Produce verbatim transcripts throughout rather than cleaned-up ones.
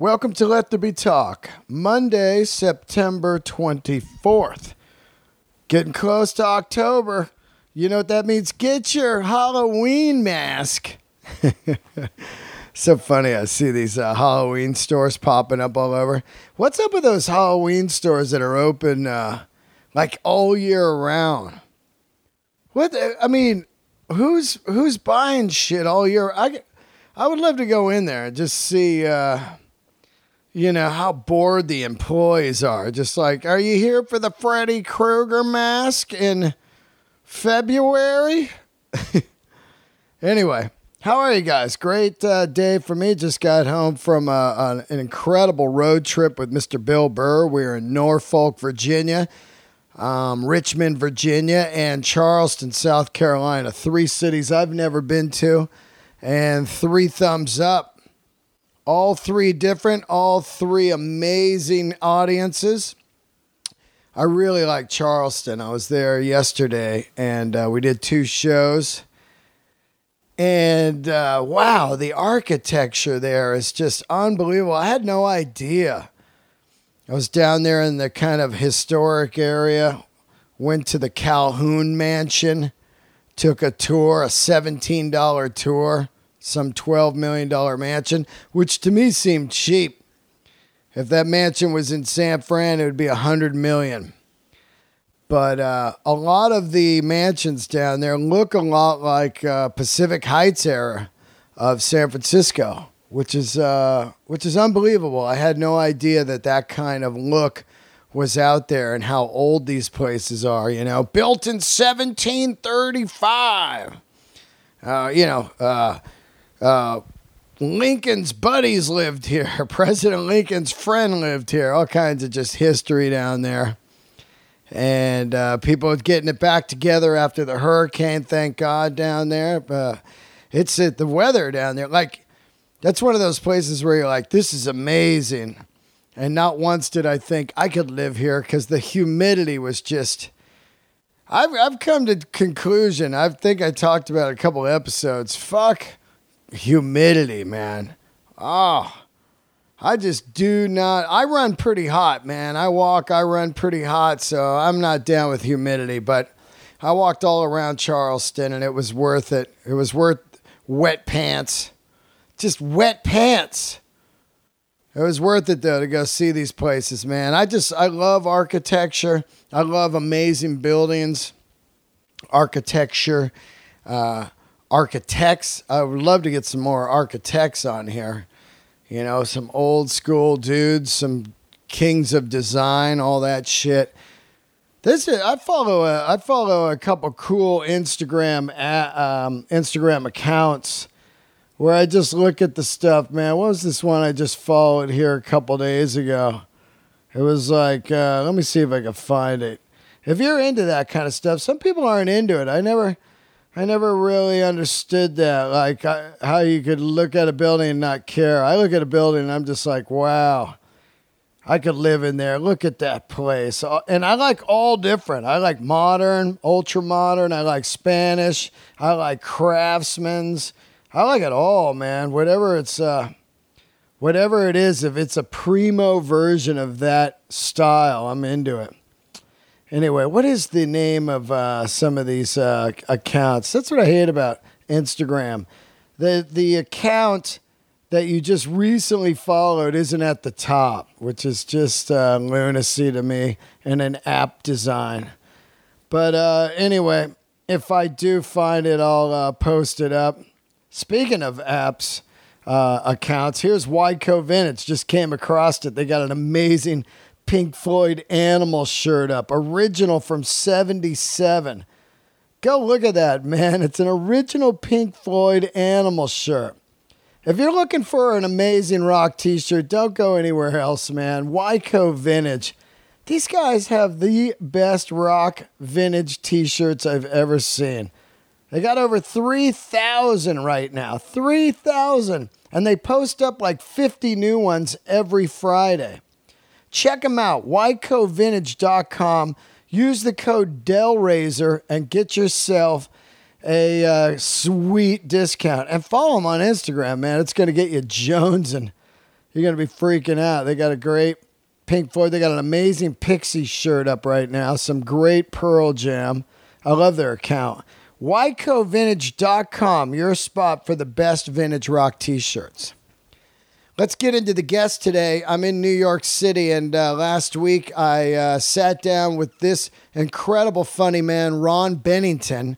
Welcome to Let There Be Talk, Monday, September twenty-fourth. Getting close to October. You know what that means? Get your Halloween mask. So funny, I see these uh, Halloween stores popping up all over. What's up with those Halloween stores that are open uh, like all year round? What? The, I mean, who's who's buying shit all year? I, I would love to go in there and just see... Uh, You know, how bored the employees are. Just like, are you here for the Freddy Krueger mask in February? Anyway, how are you guys? Great uh, day for me. Just got home from uh, an, an incredible road trip with Mister Bill Burr. We were in Norfolk, Virginia, um, Richmond, Virginia, and Charleston, South Carolina. Three cities I've never been to, and three thumbs up. All three different, all three amazing audiences. I really like Charleston. I was there yesterday, and uh, we did two shows. And uh, wow, the architecture there is just unbelievable. I had no idea. I was down there in the kind of historic area, went to the Calhoun Mansion, took a tour, a seventeen dollars tour. Some twelve million dollars mansion, which to me seemed cheap. If that mansion was in San Fran, it would be one hundred million dollars. But uh, a lot of the mansions down there look a lot like uh, Pacific Heights era of San Francisco, which is uh, which is unbelievable. I had no idea that that kind of look was out there and how old these places are. You know, built in seventeen thirty-five. Uh, you know. Uh, Uh, Lincoln's buddies lived here. President Lincoln's friend lived here. All kinds of just history down there. And uh, people getting it back together after the hurricane, thank God, down there. Uh, it's uh, the weather down there. Like, that's one of those places where you're like, this is amazing. And not once did I think I could live here because the humidity was just... I've, I've come to conclusion. I think I talked about it a couple of episodes. Fuck... humidity, man. Oh, I just do not. I run pretty hot, man. I walk, I run pretty hot, so I'm not down with humidity. But I walked all around Charleston, and it was worth it. It was worth wet pants. Just wet pants. It was worth it, though, to go see these places, man. I just, I love architecture. I love amazing buildings, architecture, uh, architects. I would love to get some more architects on here. You know, some old school dudes, some kings of design, all that shit. This is, I follow a, I follow a couple cool Instagram um, Instagram accounts where I just look at the stuff, man. What was this one I just followed here a couple days ago? It was like, uh, let me see if I can find it. If you're into that kind of stuff, some people aren't into it. I never... I never really understood that, like I, how you could look at a building and not care. I look at a building and I'm just like, wow, I could live in there. Look at that place. And I like all different. I like modern, ultra modern. I like Spanish. I like craftsman's. I like it all, man. Whatever it's, uh, whatever it is, if it's a primo version of that style, I'm into it. Anyway, what is the name of uh, some of these uh, accounts? That's what I hate about Instagram. The the account that you just recently followed isn't at the top, which is just uh, lunacy to me and an app design. But uh, anyway, if I do find it, I'll uh, post it up. Speaking of apps uh, accounts, here's Wyco Vintage. Just came across it. They got an amazing Pink Floyd Animal shirt up, original from seventy-seven. Go look at that, man. It's an original Pink Floyd Animal shirt. If you're looking for an amazing rock t-shirt, don't go anywhere else, man. Wyco Vintage. These guys have the best rock vintage t-shirts I've ever seen. They got over three thousand right now. three thousand. And they post up like fifty new ones every Friday. Check them out, wyco vintage dot com. Use the code DELRAZOR and get yourself a uh, sweet discount. And follow them on Instagram, man. It's going to get you jonesing. You're going to be freaking out. They got a great Pink Floyd. They got an amazing Pixies shirt up right now. Some great Pearl Jam. I love their account. Wyco Vintage dot com, your spot for the best vintage rock t-shirts. Let's get into the guest today. I'm in New York City, and uh, last week I uh, sat down with this incredible funny man, Ron Bennington.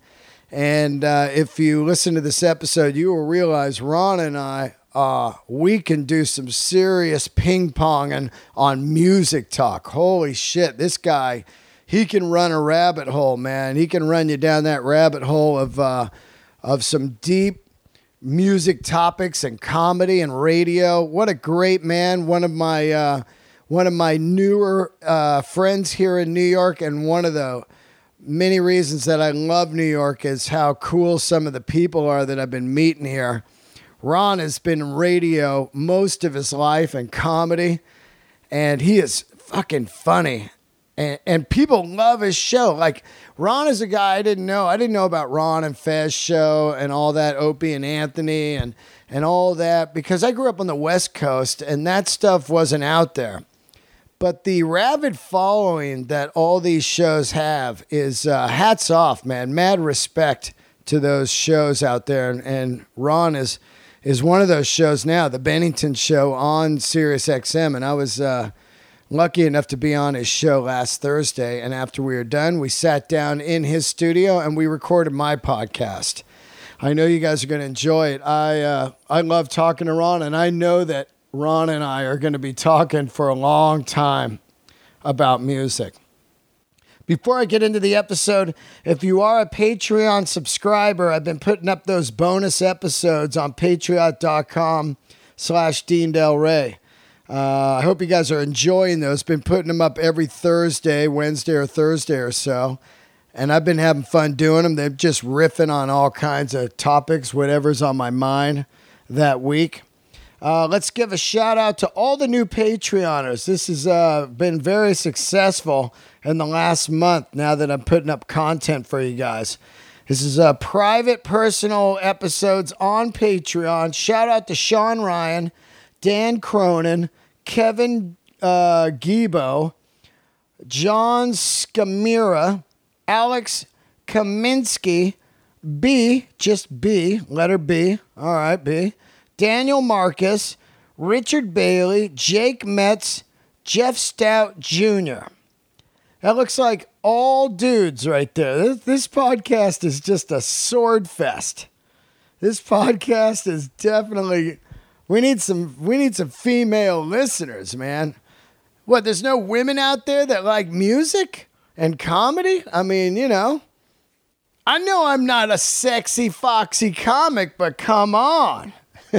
And uh, if you listen to this episode, you will realize Ron and I, uh, we can do some serious ping-ponging on music talk. Holy shit, this guy, he can run a rabbit hole, man. He can run you down that rabbit hole of uh, of some deep music topics and comedy and radio. What a great man. One of my uh, one of my newer uh, friends here in New York, and one of the many reasons that I love New York is how cool some of the people are that I've been meeting here. Ron has been in radio most of his life and comedy, and he is fucking funny. And, and people love his show. Like, Ron is a guy I didn't know. I didn't know about Ron and Fez show and all that, Opie and Anthony and, and all that, because I grew up on the West Coast, and that stuff wasn't out there. But the rabid following that all these shows have is uh, hats off, man. Mad respect to those shows out there. And, and Ron is is one of those shows now, the Bennington Show on Sirius X M. And I was uh, lucky enough to be on his show last Thursday. And after we were done, we sat down in his studio and we recorded my podcast. I know you guys are going to enjoy it. I uh, I love talking to Ron, and I know that Ron and I are going to be talking for a long time about music. Before I get into the episode, if you are a Patreon subscriber, I've been putting up those bonus episodes on patreon.com slash Dean Del Rey. Uh, I hope you guys are enjoying those. Been putting them up every Thursday, Wednesday or Thursday or so. And I've been having fun doing them. They're just riffing on all kinds of topics, whatever's on my mind that week. Uh, let's give a shout out to all the new Patreoners. This has uh, been very successful in the last month now that I'm putting up content for you guys. This is uh, private, personal episodes on Patreon. Shout out to Sean Ryan, Dan Cronin, Kevin uh, Gibo, John Scamira, Alex Kaminsky, B, just B, letter B, all right, B, Daniel Marcus, Richard Bailey, Jake Metz, Jeff Stout Junior That looks like all dudes right there. This, this podcast is just a sword fest. This podcast is definitely, we need some, we need some female listeners, man. What, there's no women out there that like music and comedy? I mean, you know, I know I'm not a sexy, foxy comic, but come on.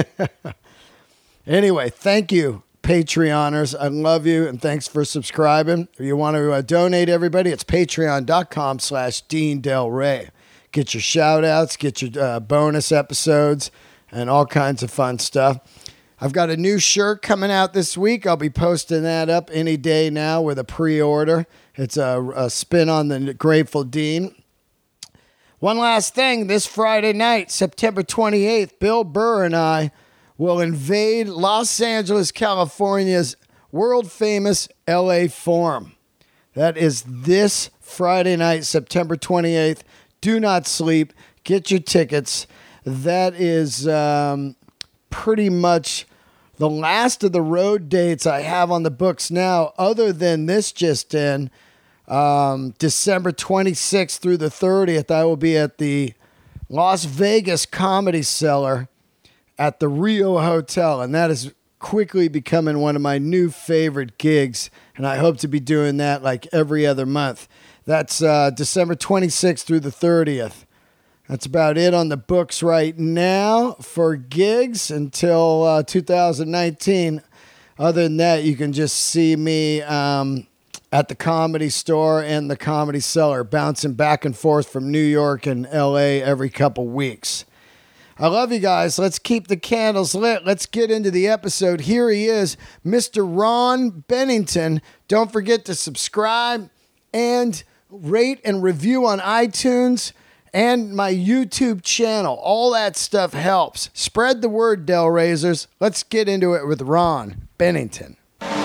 Anyway, thank you, Patreoners. I love you, and thanks for subscribing. If you want to uh, donate, everybody, it's patreon.com slash Dean Del Rey. Get your shout-outs, get your uh, bonus episodes, and all kinds of fun stuff. I've got a new shirt coming out this week. I'll be posting that up any day now with a pre-order. It's a, a spin on the Grateful Dean. One last thing, this Friday night, September twenty-eighth, Bill Burr and I will invade Los Angeles, California's world-famous L A Forum. That is this Friday night, September twenty-eighth. Do not sleep. Get your tickets. That is um, pretty much the last of the road dates I have on the books now, other than this just in. Um, December twenty-sixth through the thirtieth, I will be at the Las Vegas Comedy Cellar at the Rio Hotel, and that is quickly becoming one of my new favorite gigs, and I hope to be doing that like every other month. That's uh, December twenty-sixth through the thirtieth. That's about it on the books right now for gigs until uh, two thousand nineteen. Other than that, you can just see me um, at the Comedy Store and the Comedy Cellar, bouncing back and forth from New York and L A every couple weeks. I love you guys. Let's keep the candles lit. Let's get into the episode. Here he is, Mister Ron Bennington. Don't forget to subscribe and rate and review on iTunes. and my YouTube channel. All that stuff helps. Spread the word, Del Raisers. Let's get into it with Ron Bennington.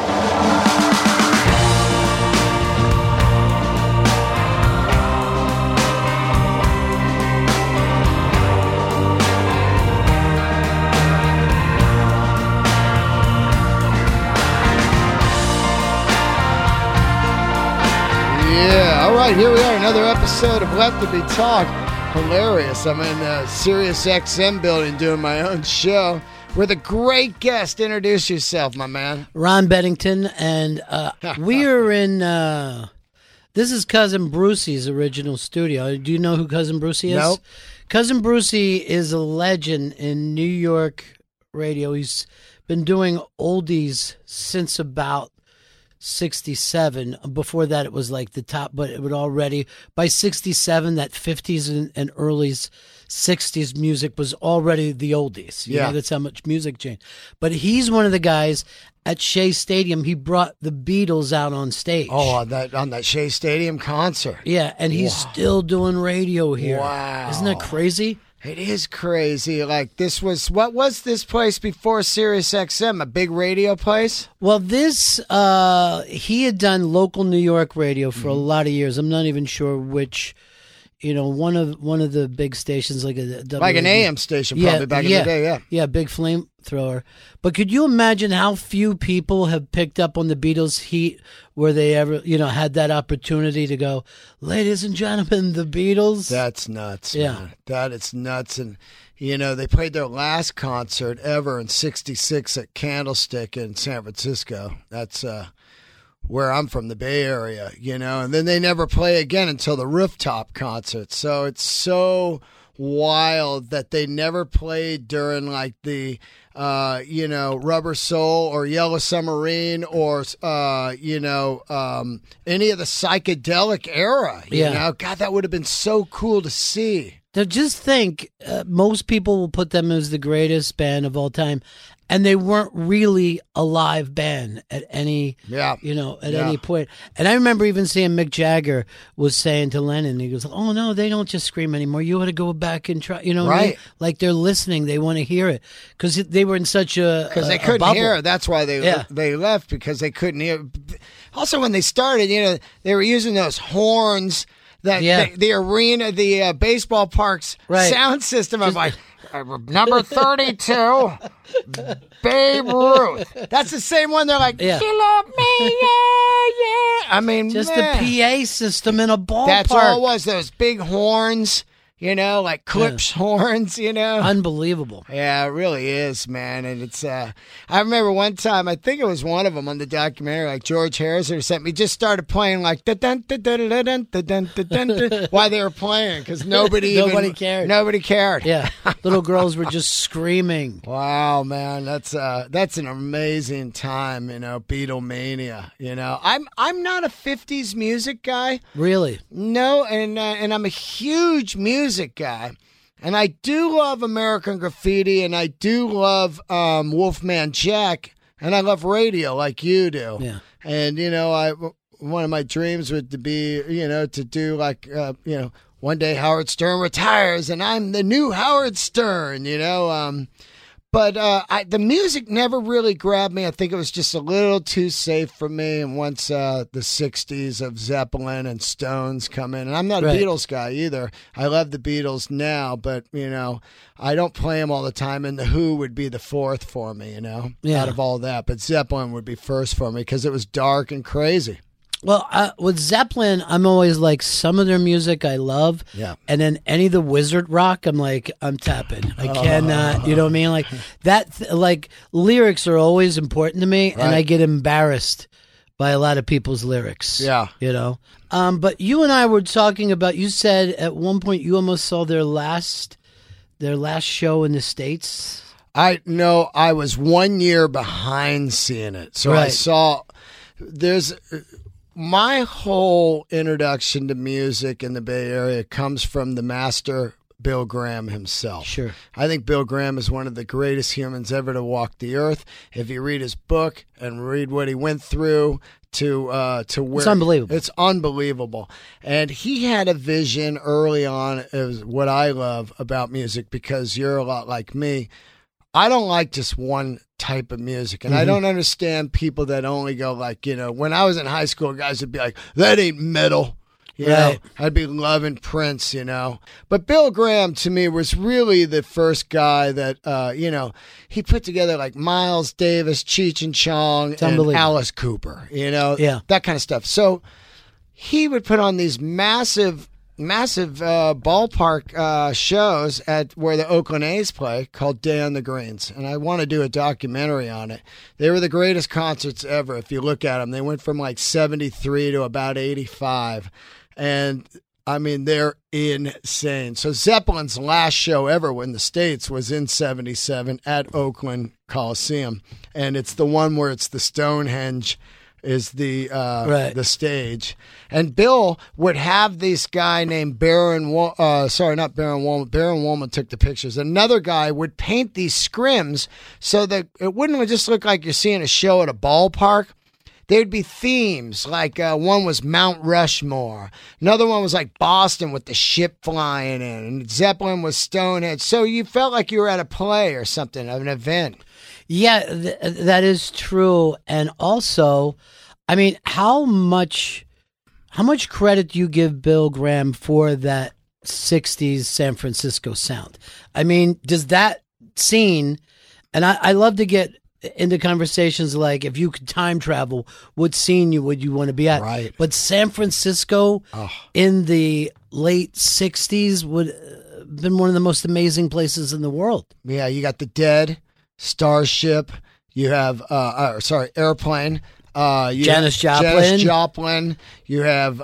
Yeah, all right, here we are, another episode of Let There Be Talk. Hilarious. I'm in the Sirius X M building doing my own show with a great guest. Introduce yourself, my man. Ron Bennington, and uh, we are in, uh, this is Cousin Brucey's original studio. Do you know who Cousin Brucey is? Nope. Cousin Brucey is a legend in New York radio. He's been doing oldies since about sixty-seven. Before that, it was like the top, but it would already, by sixty-seven, that fifties and, and early sixties music was already the oldies. You Yeah. know, that's how much music changed. But he's one of the guys at Shea Stadium. He brought the Beatles out on stage. Oh, on that on that Shea Stadium concert. Yeah, and he's Wow. still doing radio here. Wow. Isn't that crazy? It is crazy. Like, this was, what was this place before Sirius X M? A big radio place? Well, this, uh, he had done local New York radio for a lot of years. I'm not even sure which, you know, one of one of the big stations, like a Like an A M station, probably, back in the day, yeah. Yeah, big flamethrower. But could you imagine how few people have picked up on the Beatles' heat where they ever, you know, had that opportunity to go, ladies and gentlemen, the Beatles? That's nuts, Yeah. man. That is nuts. And, you know, they played their last concert ever in sixty-six at Candlestick in San Francisco. That's uh, where I'm from, the Bay Area, you know. And then they never play again until the rooftop concert. So it's so wild that they never played during, like, the, uh, you know, Rubber Soul or Yellow Submarine or, uh, you know, um, any of the psychedelic era, you Yeah. know. God, that would have been so cool to see. Now, just think, uh, most people will put them as the greatest band of all time, and they weren't really a live band at any, Yeah. you know, at Yeah. any point. And I remember even seeing Mick Jagger was saying to Lennon, he goes, "Oh no, they don't just scream anymore. You ought to go back and try." You know, what I mean? Right. Like they're listening, they want to hear it because they were in such a Because they a- a couldn't bubble. hear. That's why they Yeah. they left, because they couldn't hear. Also, when they started, you know, they were using those horns that Yeah. the, the arena, the uh, baseball park's Right. sound system. I'm like, uh, number thirty-two, Babe Ruth. That's the same one. They're like, Yeah. you love me, yeah, yeah. I mean, Just man, a P A system in a ballpark. that's all it was. Those big horns, you know, like Clips horns, you know. Unbelievable. Yeah, it really is, man. And it's, uh, I remember one time, I think it was one of them on the documentary, like George Harrison or something, he just started playing like da dun da dun da dun da dun da dun while they were playing, because nobody Nobody even, cared. Nobody cared. Yeah, little girls were just screaming. Wow, man, that's uh, that's an amazing time, you know, Beatlemania. You know, I'm I'm not a fifties music guy. Really? No, and uh, and I'm a huge music guy, and I do love American Graffiti, and I do love um, Wolfman Jack, and I love radio like you do. Yeah. And you know, I one of my dreams would to be, you know, to do like, uh, you know, one day Howard Stern retires, and I'm the new Howard Stern. You know, um, But uh, I, the music never really grabbed me. I think it was just a little too safe for me. And once uh, the sixties of Zeppelin and Stones come in, and I'm not a Right. Beatles guy either. I love the Beatles now, but, you know, I don't play them all the time. And The Who would be the fourth for me, you know, Yeah. out of all that. But Zeppelin would be first for me because it was dark and crazy. Well, uh, with Zeppelin, I'm always like, some of their music I love. Yeah. And then any of the wizard rock, I'm like, I'm tapping. I cannot, you know what I mean? Like that, th- like lyrics are always important to me, and Right. I get embarrassed by a lot of people's lyrics. Yeah. You know? Um, but you and I were talking about, you said at one point you almost saw their last, their last show in the States. I know I was one year behind seeing it. So I Right. saw there's my whole introduction to music in the Bay Area comes from the master Bill Graham himself. Sure. I think Bill Graham is one of the greatest humans ever to walk the earth. If you read his book and read what he went through to uh, to where it's unbelievable. It's unbelievable. And he had a vision early on of what I love about music, because you're a lot like me. I don't like just one type of music. And mm-hmm. I don't understand people that only go like, you know, when I was in high school, guys would be like, that ain't metal. You know, right. I'd be loving Prince, you know. But Bill Graham, to me, was really the first guy that, uh, you know, he put together like Miles Davis, Cheech and Chong, it's and Alice Cooper, you know, yeah. that kind of stuff. So he would put on these massive, massive uh, ballpark uh, shows at where the Oakland A's play called Day on the Greens. And I want to do a documentary on it. They were the greatest concerts ever. If you look at them, they went from like seventy-three to about eighty-five. And I mean, they're insane. So Zeppelin's last show ever in the States was in seventy-seven at Oakland Coliseum. And it's the one where it's the Stonehenge is the uh, right. the stage. And Bill would have this guy named Baron, uh, sorry, not Baron Wolman. Baron Wolman took the pictures. Another guy would paint these scrims so that it wouldn't just look like you're seeing a show at a ballpark. There'd be themes, like uh, one was Mount Rushmore. Another one was like Boston with the ship flying in. And Zeppelin was Stonehenge. So you felt like you were at a play or something, an event. Yeah, th- that is true. And also, I mean, how much how much credit do you give Bill Graham for that sixties San Francisco sound? I mean, does that scene, and I, I love to get into conversations like, if you could time travel, what scene you would you want to be at? Right. But San Francisco oh. in the late sixties would have been one of the most amazing places in the world. Yeah, you got the Dead, Starship, you have, uh, uh sorry, Airplane. Uh, you Janis Joplin. Janis Joplin. You have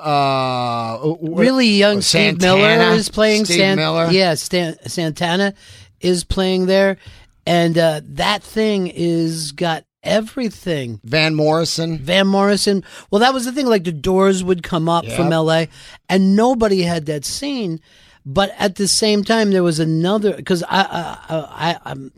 uh, really young Steve Santana, Miller is playing. Steve San- Miller. Yeah, Stan- Santana is playing there. And uh, that thing is got everything. Van Morrison. Van Morrison. Well, that was the thing. Like the Doors would come up Yep. from L A, and nobody had that scene. But at the same time, there was another, because I, I, I, I'm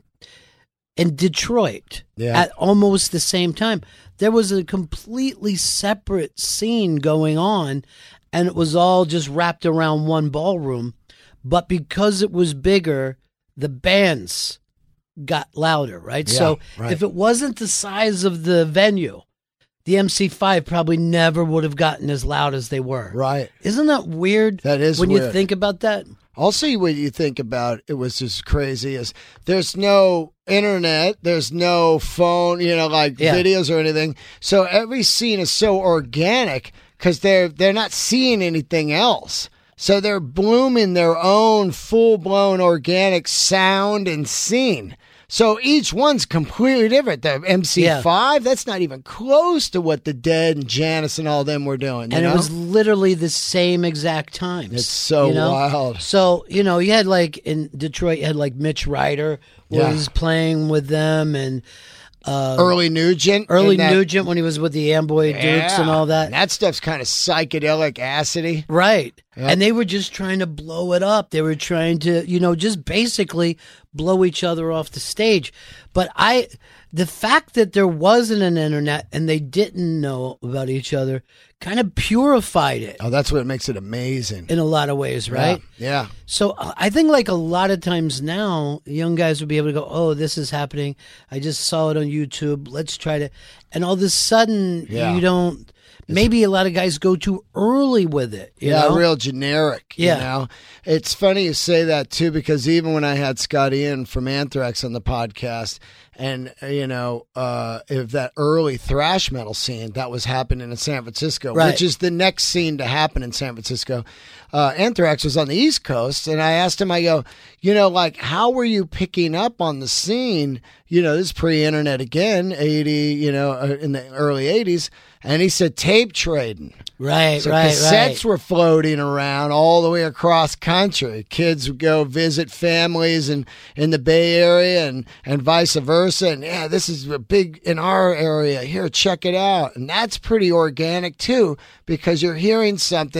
in Detroit Yeah. at almost the same time. There was a completely separate scene going on, and it was all just wrapped around one ballroom. But because it was bigger, the bands got louder, right? Yeah, so right. if it wasn't the size of the venue, the M C five probably never would have gotten as loud as they were. Right. Isn't that weird? That is when weird. you think about that. Also, what you think about it was just crazy is there's no internet, there's no phone, you know, like Yeah. videos or anything. So every scene is so organic because they're they're not seeing anything else. So they're blooming their own full blown organic sound and scene. So each one's completely different. The M C five, yeah. that's not even close to what the Dead and Janis and all them were doing. You and know? It was literally the same exact times. It's so you know? wild. So, you know, you had like in Detroit, you had like Mitch Ryder was yeah. playing with them, and uh, Early Nugent. Early that, Nugent when he was with the Amboy Dukes yeah. and all that. And that stuff's kind of psychedelic acidy. Right. Yep. And they were just trying to blow it up. They were trying to, you know, just basically blow each other off the stage. But I, the fact that there wasn't an internet and they didn't know about each other kind of purified it. Oh, that's what makes it amazing. In a lot of ways, right? Yeah. yeah. So uh, I think like a lot of times now, young guys would be able to go, oh, this is happening. I just saw it on YouTube. Let's try to. And all of a sudden, yeah. you don't. Maybe a lot of guys go too early with it. You yeah, know? real generic. Yeah. You know? It's funny you say that, too, because even when I had Scott Ian from Anthrax on the podcast, and, you know, uh, if that early thrash metal scene that was happening in San Francisco, right. which is the next scene to happen in San Francisco, uh, Anthrax was on the East Coast, and I asked him, I go, you know, like, how were you picking up on the scene? You know, this is pre-internet again, eighty, you know, uh, in the early eighties. And he said tape trading. Right, so right, cassettes right. were floating around all the way across country. Kids would go visit families in, in the Bay Area and, and vice versa. And, yeah, this is a big in our area. Here, check it out. And that's pretty organic, too, because you're hearing something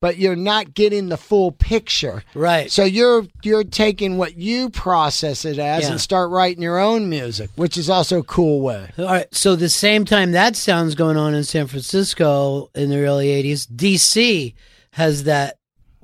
but you're not getting the full picture. Right. So you're you're taking what you process it as Yeah. and start writing your own music, which is also a cool way. All right. So the same time that sound's going on in San Francisco in the early eighties, D C has that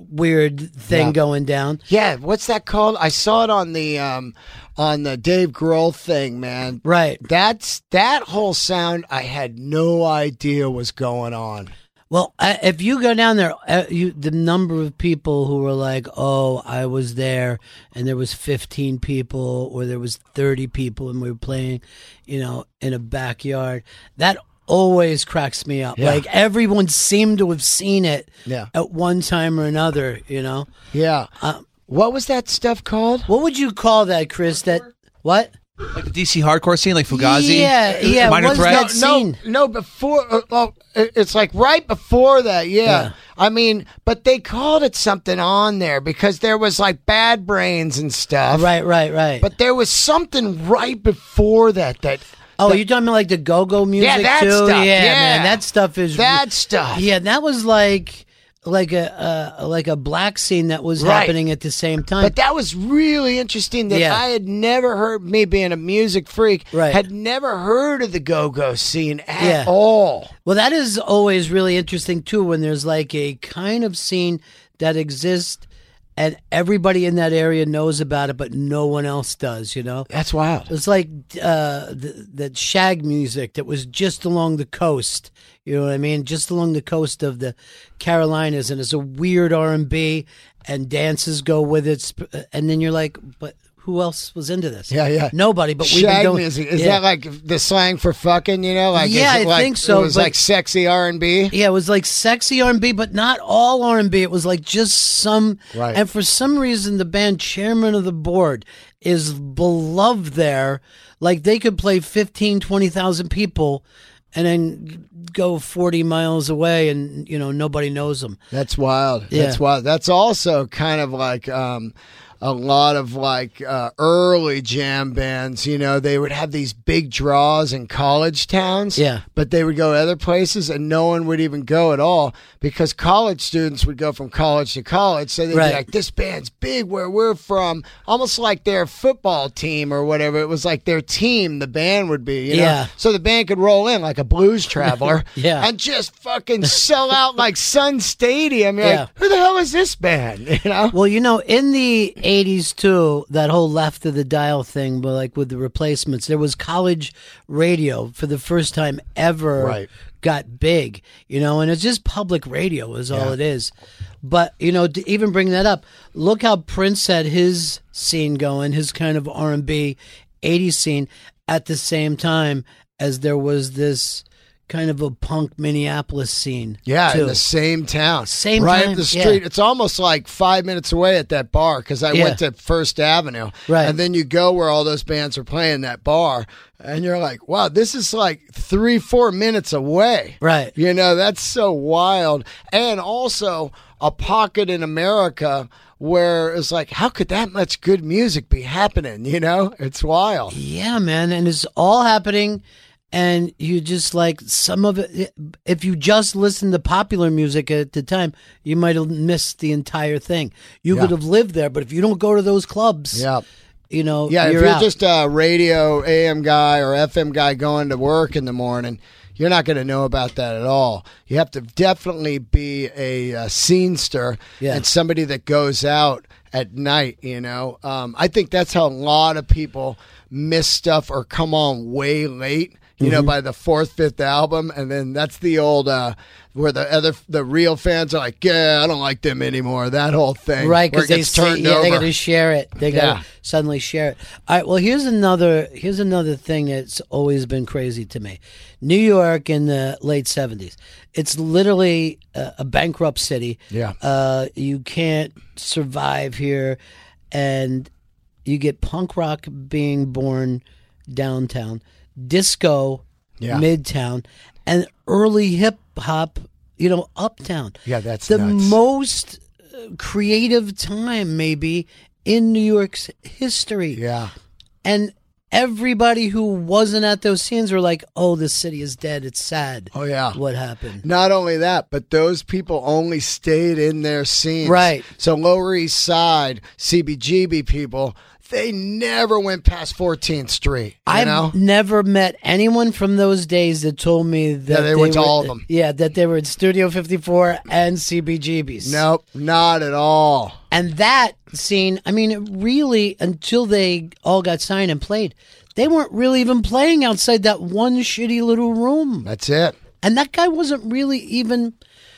weird thing Yeah. going down. Yeah, what's that called? I saw it on the um on the Dave Grohl thing, man. Right. That's that whole sound I had no idea was going on. Well, uh, if you go down there, uh, you, the number of people who were like, "Oh, I was there, and there was fifteen people, or there was thirty people, and we were playing, you know, in a backyard." That always cracks me up. Yeah. Like everyone seemed to have seen it Yeah. at one time or another. You know, Yeah. uh, What was that stuff called? what would you call that, Chris? That what? Like the D C hardcore scene, like Fugazi. Yeah, yeah. Minor What's Threat. that scene? No, no, before. Uh, oh, it- it's like right before that. Yeah. Yeah. I mean, but they called it something on there because there was like Bad Brains and stuff. Right, right, right. But there was something right before that that. oh, that- you're talking about like the go-go music Yeah, that too? stuff, Yeah, yeah. man, that stuff is that stuff. Yeah, that was like like a uh, like a black scene that was Right. happening at the same time. But that was really interesting that Yeah. I had never heard, me being a music freak, Right. had never heard of the go-go scene at Yeah. all. Well, that is always really interesting too when there's like a kind of scene that exists and everybody in that area knows about it, but no one else does. You know, That's wild. it's like uh, the, that shag music that was just along the coast. You know what I mean? Just along the coast of the Carolinas, and it's a weird R and B, and dances go with it. sp- And then you're like, but who else was into this? Yeah, yeah. Nobody. But we've been Shag doing music. Is yeah. that like the slang for fucking, you know? Like, Yeah, is it I like, think so, It was but- like sexy R and B? Yeah, it was like sexy R and B, but not all R and B. It was like just some. Right. And for some reason, the band chairman of the board is beloved there. Like they could play fifteen, twenty thousand people and then go forty miles away and, you know, nobody knows them. That's wild. Yeah. That's wild. That's also kind of like um, a lot of like uh, early jam bands. You know, they would have these big draws in college towns. Yeah. But they would go other places and no one would even go at all because college students would go from college to college. So they'd Right. be like, this band's big where we're from, almost like their football team or whatever. It was like their team, the band would be, you know? Yeah. So the band could roll in like a blues traveler Yeah. and just fucking sell out like Sun Stadium. You're Yeah. like, who the hell is this band? You know? Well, you know, in the eighties too, that whole left of the dial thing, but like with the Replacements, there was college radio for the first time ever. Right. Got big, you know, and it's just public radio is all Yeah. it is. But you know, to even bring that up, look how Prince had his scene going, his kind of R and B eighties scene at the same time as there was this kind of a punk Minneapolis scene. Yeah, too. in the same town. Same right time, up the yeah. street. It's almost like five minutes away at that bar because I Yeah. went to First Avenue. Right. And then you go where all those bands are playing that bar, and you're like, wow, this is like three, four minutes away. Right. You know, that's so wild. And also a pocket in America where it's like, how could that much good music be happening? You know, it's wild. Yeah, man, and it's all happening, and you just like some of it. If you just listened to popular music at the time, you might have missed the entire thing. You Yeah. could have lived there, but if you don't go to those clubs, Yeah. you know, Yeah, you're if you're out. just a radio A M guy or F M guy going to work in the morning, you're not going to know about that at all. You have to definitely be a, uh scenester Yeah. and somebody that goes out at night, you know. Um, I think that's how a lot of people miss stuff or come on way late, you Mm-hmm. know, by the fourth, fifth album. And then that's the old, uh, where the other, the real fans are like, yeah, I don't like them anymore. That whole thing. right where because it they gets see, turned yeah, they got over. to share it. They got to Yeah. suddenly share it. All right. Well, here's another. Here's another thing that's always been crazy to me. New York in the late seventies. It's literally a, a bankrupt city. Yeah. Uh, you can't survive here, and you get punk rock being born downtown, disco Yeah. midtown, and early hip hop. You know, uptown. Yeah, that's the nuts. most uh, creative time maybe in New York's history. Yeah. And everybody who wasn't at those scenes were like, "Oh, this city is dead. It's sad." Oh, yeah. What happened? Not only that, but those people only stayed in their scenes. Right. So Lower East Side, C B G B people, they never went past fourteenth Street. You I've know? never met anyone from those days that told me that Yeah, they went to were, all of them. Yeah, that they were in Studio fifty-four and C B G B's. Nope, not at all. And that scene, I mean, it really, until they all got signed and played, they weren't really even playing outside that one shitty little room. That's it. And that guy wasn't really even,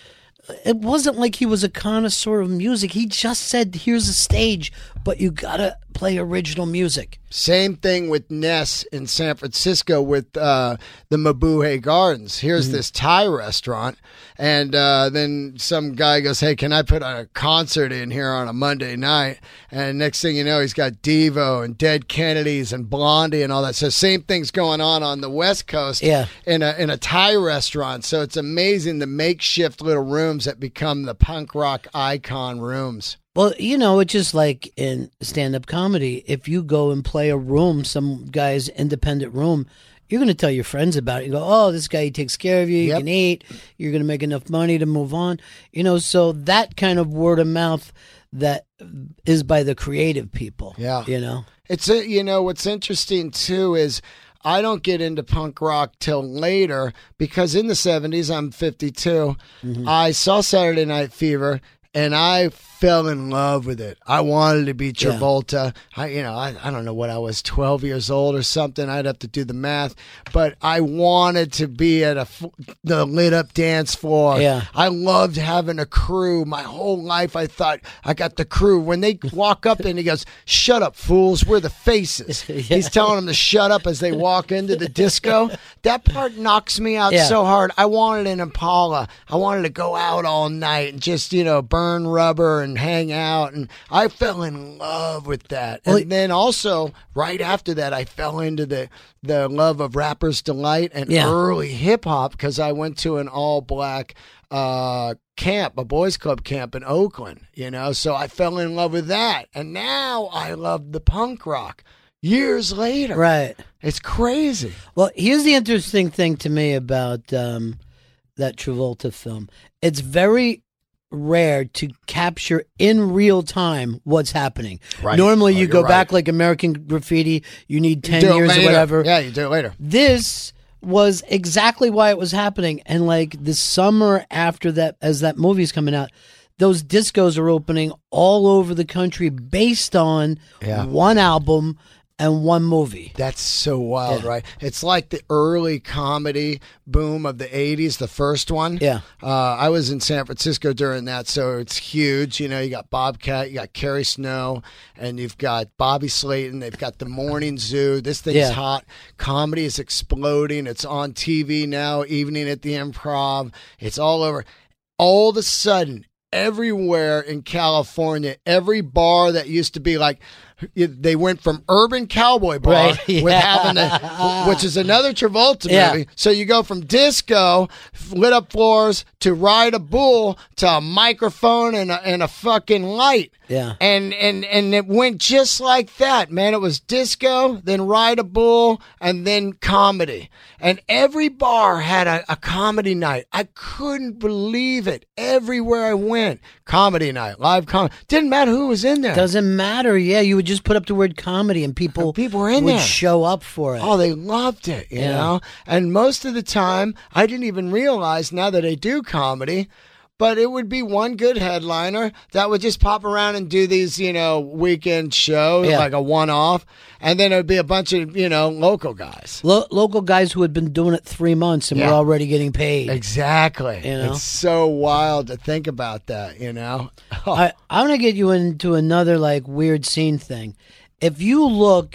it wasn't like he was a connoisseur of music. He just said, here's a stage, but you gotta play original music. Same thing with Ness in San Francisco with uh, the Mabuhay Gardens. Here's Mm-hmm. this Thai restaurant, and uh, then some guy goes, "Hey, can I put a concert in here on a Monday night?" And next thing you know, he's got Devo and Dead Kennedys and Blondie and all that. So same thing's going on on the West Coast Yeah. in a in a Thai restaurant. So it's amazing the makeshift little rooms that become the punk rock icon rooms. Well, you know, it's just like in stand-up comedy. If you go and play a room, some guy's independent room, you're going to tell your friends about it. You go, oh, this guy he takes care of you. You Yep. can eat. You're going to make enough money to move on. You know, so that kind of word of mouth that is by the creative people. Yeah. You know? It's a, you know, what's interesting too is I don't get into punk rock till later because in the seventies, I'm fifty-two, Mm-hmm. I saw Saturday Night Fever and I fell in love with it. I wanted to be Yeah. Travolta. I, you know, I, I don't know what I was, twelve years old or something. I'd have to do the math, but I wanted to be at a f- the lit up dance floor. Yeah. I loved having a crew. My whole life, I thought I got the crew. When they walk up and he goes, "Shut up, fools! We're the faces." Yeah. He's telling them to shut up as they walk into the disco. That part knocks me out Yeah. so hard. I wanted an Impala. I wanted to go out all night and just, you know, burn rubber and hang out. And I fell in love with that. Well, and then also, right after that, I fell into the, the love of Rapper's Delight and Yeah. early hip hop because I went to an all black uh, camp, a boys club camp in Oakland, you know, so I fell in love with that. And now I love the punk rock years later. Right. It's crazy. Well, here's the interesting thing to me about um, that Travolta film. It's very rare to capture in real time what's happening. Right. Normally, Oh, you you're go right. back like American Graffiti. You need ten Do it years or later. whatever. Yeah, you do it later. This was exactly why it was happening. And like the summer after that, as that movie's coming out, those discos are opening all over the country based on Yeah. one album and one movie. That's so wild, Yeah. right? It's like the early comedy boom of the eighties, the first one. Yeah. Uh, I was in San Francisco during that, so it's huge. You know, you got Bobcat, you got Carrie Snow, and you've got Bobby Slayton. They've got the Morning Zoo. This thing's Yeah. hot. Comedy is exploding. It's on T V now, evening at the Improv. It's all over. All of a sudden, everywhere in California, every bar that used to be like, they went from urban cowboy bar Right, with yeah. having the, which is another Travolta Yeah. movie. So you go from disco, lit up floors, to Ride a Bull, to a microphone and a, and a fucking light. Yeah. And, and, and it went just like that, man. It was disco, then Ride a Bull, and then comedy. And every bar had a, a comedy night. I couldn't believe it. Everywhere I went, comedy night, live comedy. Didn't matter who was in there. Doesn't matter. Yeah, you would just put up the word comedy and people, And people were in would there. show up for it. Oh, they loved it, you Yeah. know? And most of the time, I didn't even realize now that I do comedy, but it would be one good headliner that would just pop around and do these, you know, weekend shows, Yeah. like a one-off, and then it would be a bunch of, you know, local guys. Lo- local guys who had been doing it three months and Yeah. were already getting paid. Exactly. You know? It's so wild to think about that, you know? Oh, I, I want to get you into another like weird scene thing. If you look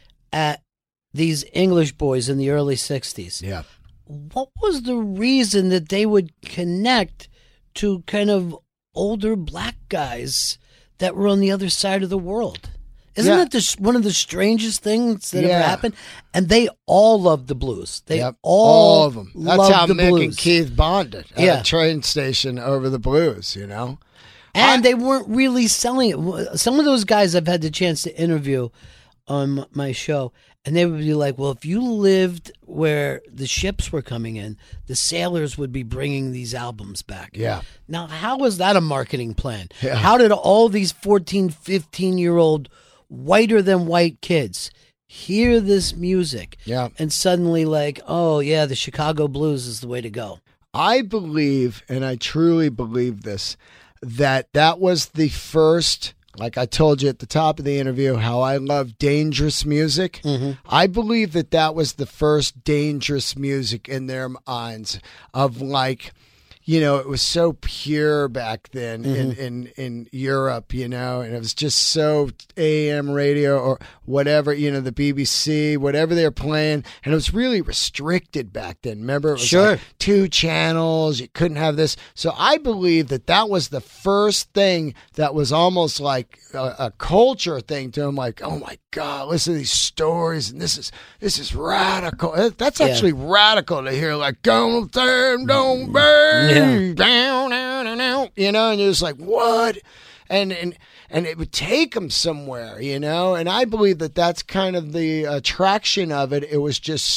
at these English boys in the early sixties, yeah. what was the reason that they would connect to kind of older black guys that were on the other side of the world? Isn't Yeah. that the, one of the strangest things that Yeah. ever happened? And they all loved the blues. They Yep. all, All of them. That's loved how the Mick blues. and Keith bonded at Yeah. a train station over the blues, you know? And I- they weren't really selling it. Some of those guys I've had the chance to interview on my show, And they would be like, well, if you lived where the ships were coming in, the sailors would be bringing these albums back. Yeah. Now, how was that a marketing plan? Yeah. How did all these fourteen, fifteen-year-old whiter than white kids hear this music Yeah. and suddenly like, oh, yeah, the Chicago blues is the way to go? I believe, and I truly believe this, that that was the first, like I told you at the top of the interview, how I love dangerous music. Mm-hmm. I believe that that was the first dangerous music in their minds of like, you know, it was so pure back then Mm-hmm. in, in, in Europe, you know, and it was just so A M radio or whatever, you know, the B B C, whatever they were playing. And it was really restricted back then. Remember, it was Sure. like two channels. You couldn't have this. So I believe that that was the first thing that was almost like a, a culture thing to them. Like, oh my God, listen to these stories. And this is, this is radical. That's Yeah. actually radical to hear, like, don't turn, don't burn. Yeah. Down, down, down, down, you know, and you're just like, what? And and and it would take them somewhere, you know. And I believe that that's kind of the attraction of it. It was just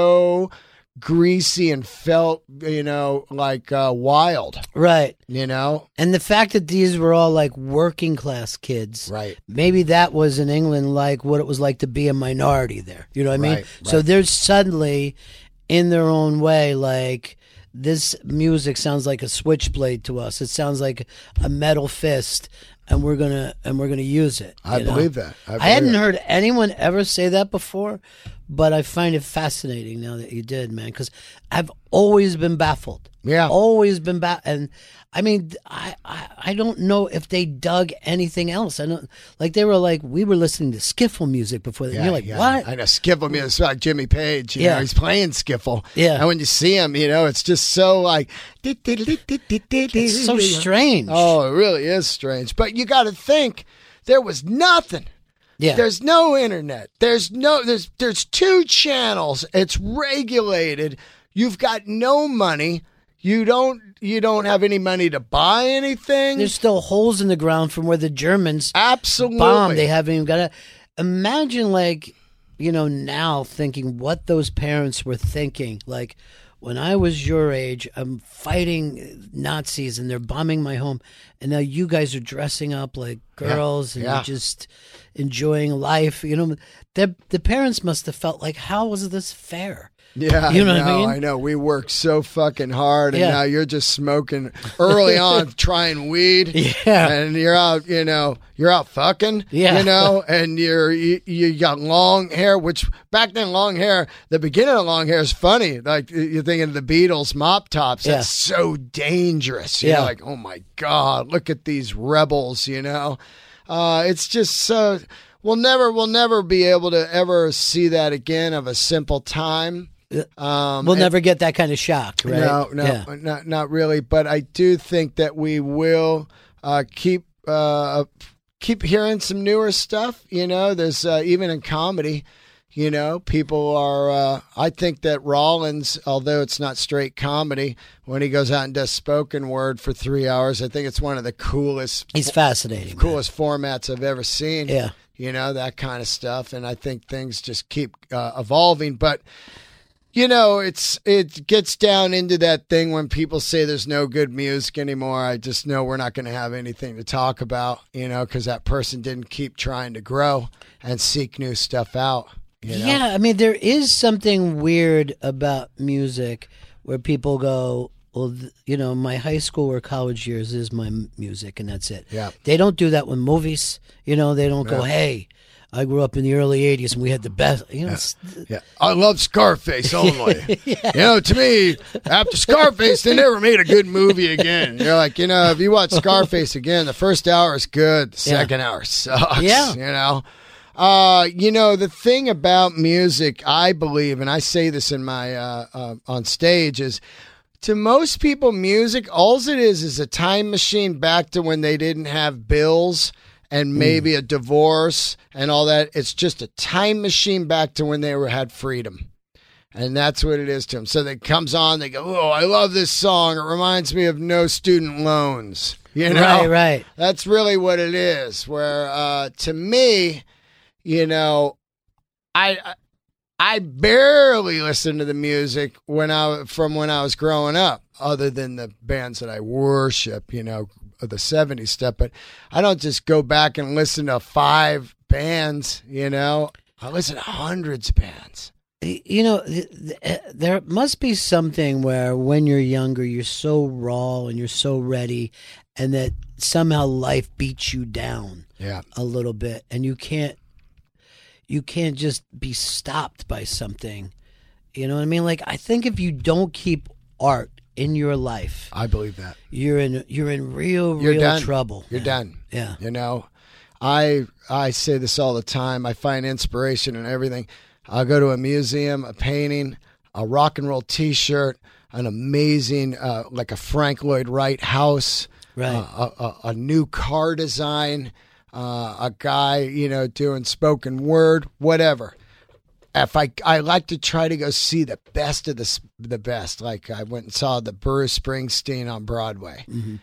so greasy and felt, you know, like uh, wild, Right. you know. And the fact that these were all like working class kids, Right. maybe that was in England like what it was like to be a minority there. You know what I mean? Right, So right. they're suddenly, in their own way, like, this music sounds like a switchblade to us. It sounds like a metal fist, and we're gonna and we're gonna use it. I you know? believe that. I, I, believe hadn't it. heard anyone ever say that before, but I find it fascinating now that you did, man, because I've always been baffled. Yeah. Always been baffled. And I mean, I, I, I don't know if they dug anything else. I don't, like, they were like, we were listening to skiffle music before that. Yeah, and you're like, yeah. what? I know skiffle music. It's like Jimmy Page. You Yeah. know, he's playing skiffle. Yeah. And when you see him, you know, it's just so like. It's It's so strange. Oh, it really is strange. But you got to think, there was nothing. yeah. There's no internet. There's no. There's there's two channels. It's regulated. You've got no money. You don't. You don't have any money to buy anything. There's still holes in the ground from where the Germans Absolutely. bombed. They haven't even got to imagine, like, you know, now thinking what those parents were thinking. Like, when I was your age, I'm fighting Nazis and they're bombing my home, and now you guys are dressing up like girls and yeah. you're just enjoying life. You know, the the parents must have felt like, how was this fair? Yeah, You know what I know, mean? I know. We worked so fucking hard, and Yeah. now you're just smoking early on, trying weed. Yeah. and you're out. You know, you're out fucking. Yeah. you know, and you're you, you got long hair, which back then long hair. The beginning of long hair is funny. Like you're thinking of the Beatles mop tops. Yeah. That's so dangerous. You Yeah. know, like oh my god, look at these rebels. You know, uh, it's just so. We'll never, we'll never be able to ever see that again of a simple time. Um, We'll and- never get that kind of shock, right? No, no, Yeah. not not really. But I do think that we will uh, keep uh, keep hearing some newer stuff. You know, there's uh, even in comedy. You know, people are. Uh, I think that Rollins, although it's not straight comedy, when he goes out and does spoken word for three hours, I think it's one of the coolest, He's fascinating. man. coolest formats I've ever seen. Yeah. You know, that kind of stuff. And I think things just keep uh, evolving. But, you know, it's it gets down into that thing when people say there's no good music anymore. I just know we're not going to have anything to talk about, you know, because that person didn't keep trying to grow and seek new stuff out. You know? Yeah, I mean, there is something weird about music where people go, well, th- you know, my high school or college years is my m- music, and that's it. Yeah. They don't do that with movies. You know, they don't go, hey, I grew up in the early eighties and we had the best. You know, it's- Yeah, I love Scarface only. You know, to me, after Scarface, they never made a good movie again. You're like, you know, if you watch Scarface again, the first hour is good, the second hour sucks. Yeah. You know, uh, you know, the thing about music, I believe, and I say this in my uh, uh, on stage, is to most people, music, all it is is a time machine back to when they didn't have bills and maybe a divorce and all that. It's just a time machine back to when they were had freedom. And that's what it is to them. So it comes on, they go, oh, I love this song. It reminds me of No Student Loans. You know? Right, right. That's really what it is. Where uh, to me, you know, I I barely listened to the music when I from when I was growing up, other than the bands that I worship, you know, the seventies stuff. But I don't just go back and listen to five bands, you know. I listen to hundreds of bands. You know, there must be something where when you're younger, you're so raw and you're so ready, and that somehow life beats you down yeah. a little bit, and you can't you can't just be stopped by something. You know what I mean? Like, I think if you don't keep art in your life, I believe that you're in you're in real you're real done. trouble. You're man. done. Yeah. You know, I I say this all the time. I find inspiration in everything. I'll go to a museum, a painting, a rock and roll T-shirt, an amazing, uh, like a Frank Lloyd Wright house, right? Uh, a, a, a new car design, uh, a guy, you know, doing spoken word, whatever. If I, I like to try to go see the best of the the best. Like I went and saw the Bruce Springsteen on Broadway. Mm-hmm.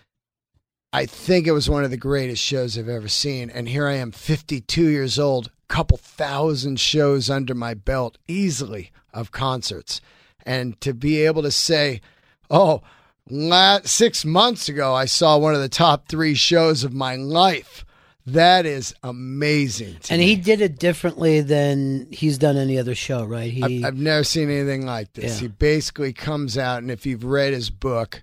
I think it was one of the greatest shows I've ever seen. And here I am, fifty-two years old. Couple thousand shows under my belt easily of concerts, and to be able to say, oh, last, six months ago I saw one of the top three shows of my life, that is amazing to and me. He did it differently than he's done any other show, right? He I've, I've never seen anything like this. Yeah. He basically comes out, and if you've read his book,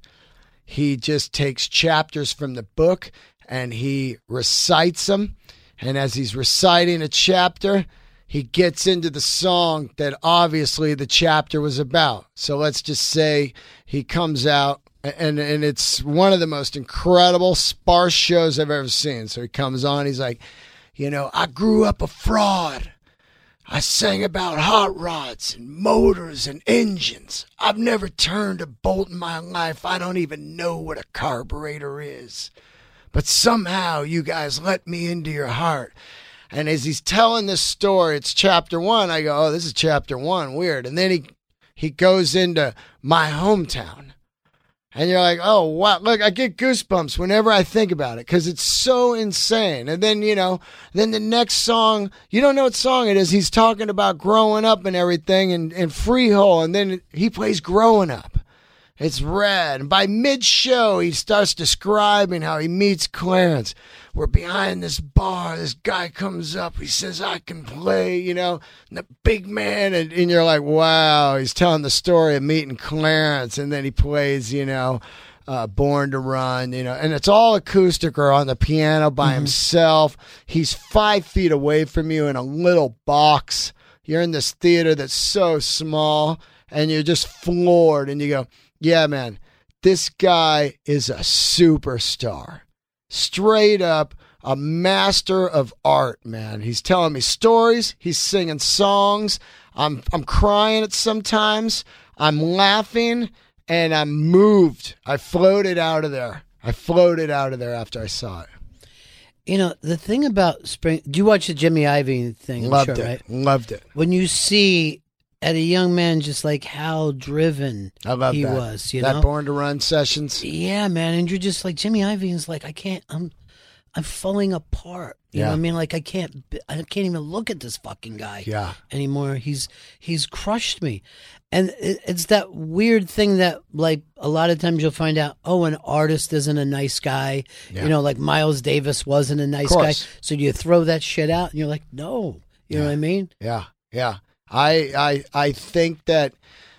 he just takes chapters from the book and he recites them. And as he's reciting a chapter, he gets into the song that obviously the chapter was about. So let's just say he comes out, and, and it's one of the most incredible, sparse shows I've ever seen. So he comes on, he's like, you know, I grew up a fraud. I sang about hot rods and motors and engines. I've never turned a bolt in my life. I don't even know what a carburetor is. But somehow you guys let me into your heart. And as he's telling this story, it's chapter one. I go, oh, this is chapter one. Weird. And then he he goes into my hometown. And you're like, oh, wow. Look, I get goosebumps whenever I think about it because it's so insane. And then, you know, then the next song, you don't know what song it is. He's talking about growing up and everything and, and Freehold. And then he plays Growing Up. It's rad. And by mid-show, he starts describing how he meets Clarence. We're behind this bar. This guy comes up. He says, I can play, you know, and the big man. And, and you're like, wow. He's telling the story of meeting Clarence. And then he plays, you know, uh, Born to Run, you know. And it's all acoustic or on the piano by mm-hmm. himself. He's five feet away from you in a little box. You're in this theater that's so small. And you're just floored. And you go, yeah, man, this guy is a superstar. Straight up a master of art, man. He's telling me stories. He's singing songs. I'm I'm crying at sometimes. I'm laughing, and I'm moved. I floated out of there. I floated out of there after I saw it. You know, the thing about Spring... Do you watch the Jimmy Iovine thing? I'm Loved sure, it. Right? Loved it. When you see... at a young man, just like how driven I love he that. was, you that know, Born to Run sessions. Yeah, man, and you're just like Jimmy Iovine's like, I can't, I'm, I'm falling apart. You yeah. know what I mean? Like I can't, I can't even look at this fucking guy yeah. anymore. He's he's crushed me, and it, it's that weird thing that like a lot of times you'll find out, oh, an artist isn't a nice guy. Yeah. You know, like Miles Davis wasn't a nice guy. So you throw that shit out, and you're like, no, you yeah. know what I mean? Yeah, yeah. I, I I think that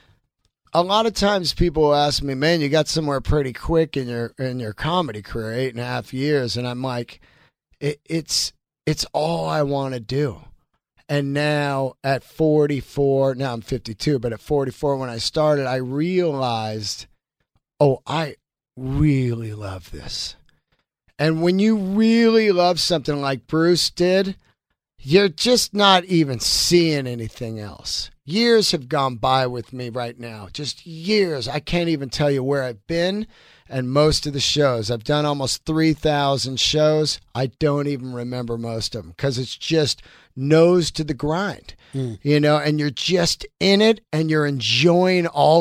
a lot of times people ask me, man, you got somewhere pretty quick in your in your comedy career, eight and a half years, and I'm like, it, it's it's all I want to do. And now at forty-four, now I'm fifty-two, but at forty-four when I started, I realized, oh, I really love this. And when you really love something like Bruce did, you're just not even seeing anything else. Years have gone by with me right now. Just years. I can't even tell you where I've been and most of the shows. I've done almost three thousand shows. I don't even remember most of them because it's just nose to the grind, mm. you know, and you're just in it and you're enjoying all of it.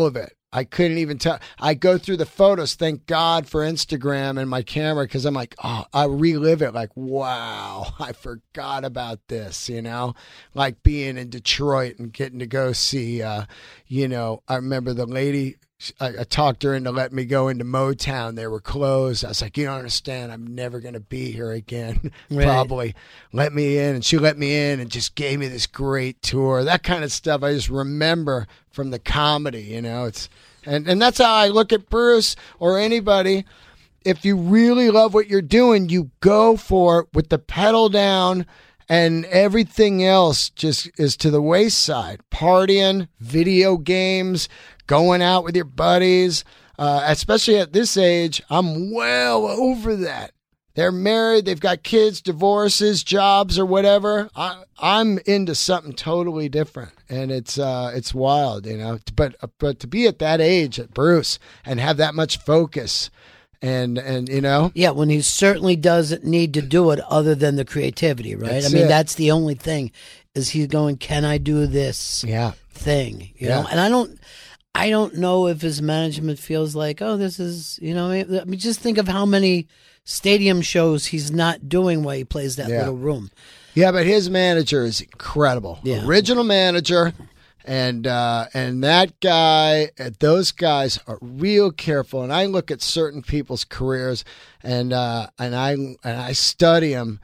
I couldn't even tell. I go through the photos. Thank God for Instagram and my camera, because I'm like, oh, I relive it. Like, wow, I forgot about this. You know, like being in Detroit and getting to go see. Uh, you know, I remember the lady. I, I talked her into letting me go into Motown. They were closed. I was like, you don't understand. I'm never going to be here again. Right. Probably. Let me in. And she let me in and just gave me this great tour. That kind of stuff I just remember from the comedy, you know. It's and, and that's how I look at Bruce or anybody. If you really love what you're doing, you go for it with the pedal down, and everything else just is to the wayside. Partying, video games, going out with your buddies, uh, especially at this age, I'm well over that. They're married, they've got kids, divorces, jobs, or whatever. I, I'm into something totally different, and it's uh, it's wild, you know. But but to be at that age, at Bruce, and have that much focus, and and you know, Yeah, when he certainly doesn't need to do it other than the creativity, right? That's I mean, it. that's the only thing, is he's going, can I do this yeah, thing? You Yeah. know, and I don't, I don't know if his management feels like, oh, this is, you know, I mean, just think of how many stadium shows he's not doing while he plays that Yeah. little room. yeah. But his manager is incredible, Yeah. original manager. And uh, and that guy, uh, those guys are real careful. And I look at certain people's careers, and uh, and I and I study them,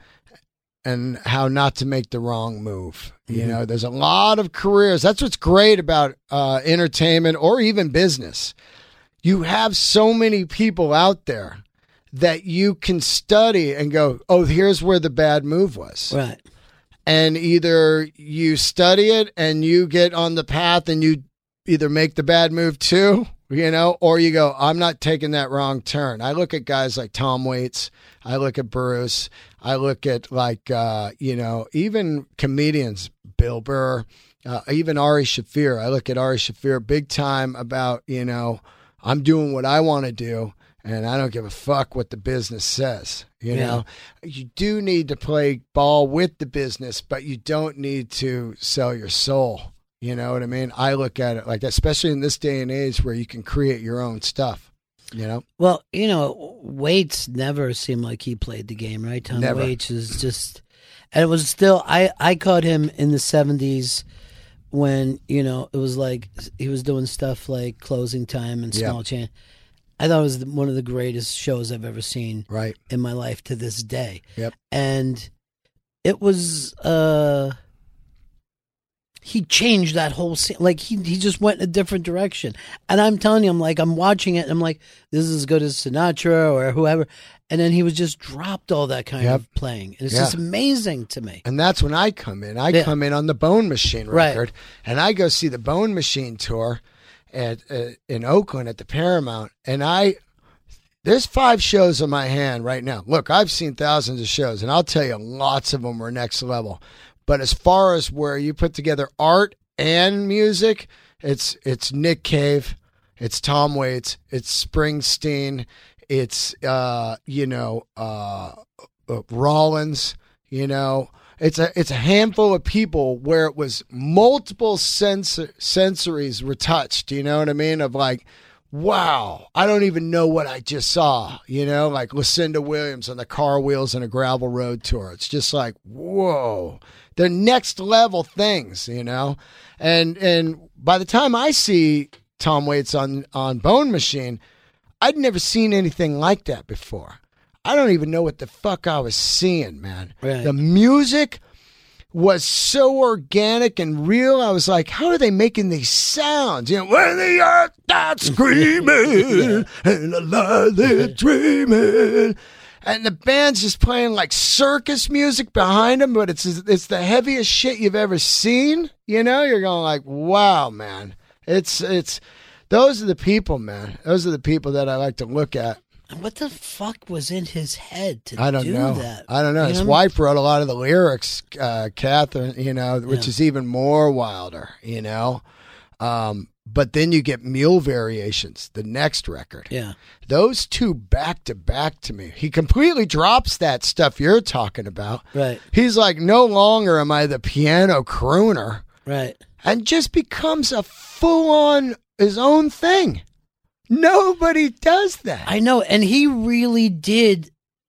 and how not to make the wrong move. You know, there's a lot of careers. That's what's great about uh, entertainment or even business. You have so many people out there that you can study and go, oh, here's where the bad move was. Right. And either you study it and you get on the path and you either make the bad move too, you know, or you go, I'm not taking that wrong turn. I look at guys like Tom Waits. I look at Bruce. I look at like, uh, you know, even comedians, Bill Burr, uh, even Ari Shaffir. I look at Ari Shaffir big time about, you know, I'm doing what I want to do, and I don't give a fuck what the business says. You Yeah. know, you do need to play ball with the business, but you don't need to sell your soul. You know what I mean? I look at it like that, especially in this day and age where you can create your own stuff. You know? Well, you know, Waits never seemed like he played the game, right? Tom Never. Waits is just, and it was still, I, I caught him in the seventies when, you know, it was like he was doing stuff like Closing Time and Yeah. Small Change. I thought it was one of the greatest shows I've ever seen Right. in my life to this day. Yep. And it was, uh, he changed that whole scene. Like he, he just went in a different direction. And I'm telling you, I'm like, I'm watching it and I'm like, this is as good as Sinatra or whoever. And then he was just dropped all that kind Yep. of playing. And it's Yeah. just amazing to me. And that's when I come in. I Yeah. come in on the Bone Machine Right. record, and I go see the Bone Machine tour at uh, in Oakland at the Paramount. And I, there's five shows in my hand right now. Look, I've seen thousands of shows, and I'll tell you, lots of them were next level. But as far as where you put together art and music, it's it's Nick Cave, it's Tom Waits, it's Springsteen, it's uh, you know uh, uh, Rollins, you know. It's a it's a handful of people where it was multiple sensor, sensories were touched. You know what I mean? Of like, wow, I don't even know what I just saw. You know, like Lucinda Williams on the Car Wheels and a Gravel Road tour. It's just like, whoa, they're next level things. You know, and and by the time I see Tom Waits on on Bone Machine, I'd never seen anything like that before. I don't even know what the fuck I was seeing, man. Right. The music was so organic and real. I was like, how are they making these sounds? You know, when the earth starts screaming and the light is dreaming. And the band's just playing like circus music behind them, but it's it's the heaviest shit you've ever seen. You know, you're going like, wow, man. It's it's those are the people, man. Those are the people that I like to look at. And what the fuck was in his head to I don't do know. that? I don't know. You His know? wife wrote a lot of the lyrics, uh, Catherine, you know, which Yeah. is even more wilder, you know. Um, but then you get Mule Variations, the next record. Yeah. Those two back to back to me. He completely drops that stuff you're talking about. Right. He's like, no longer am I the piano crooner, Right. and just becomes a full on his own thing. Nobody does that. I know, and he really did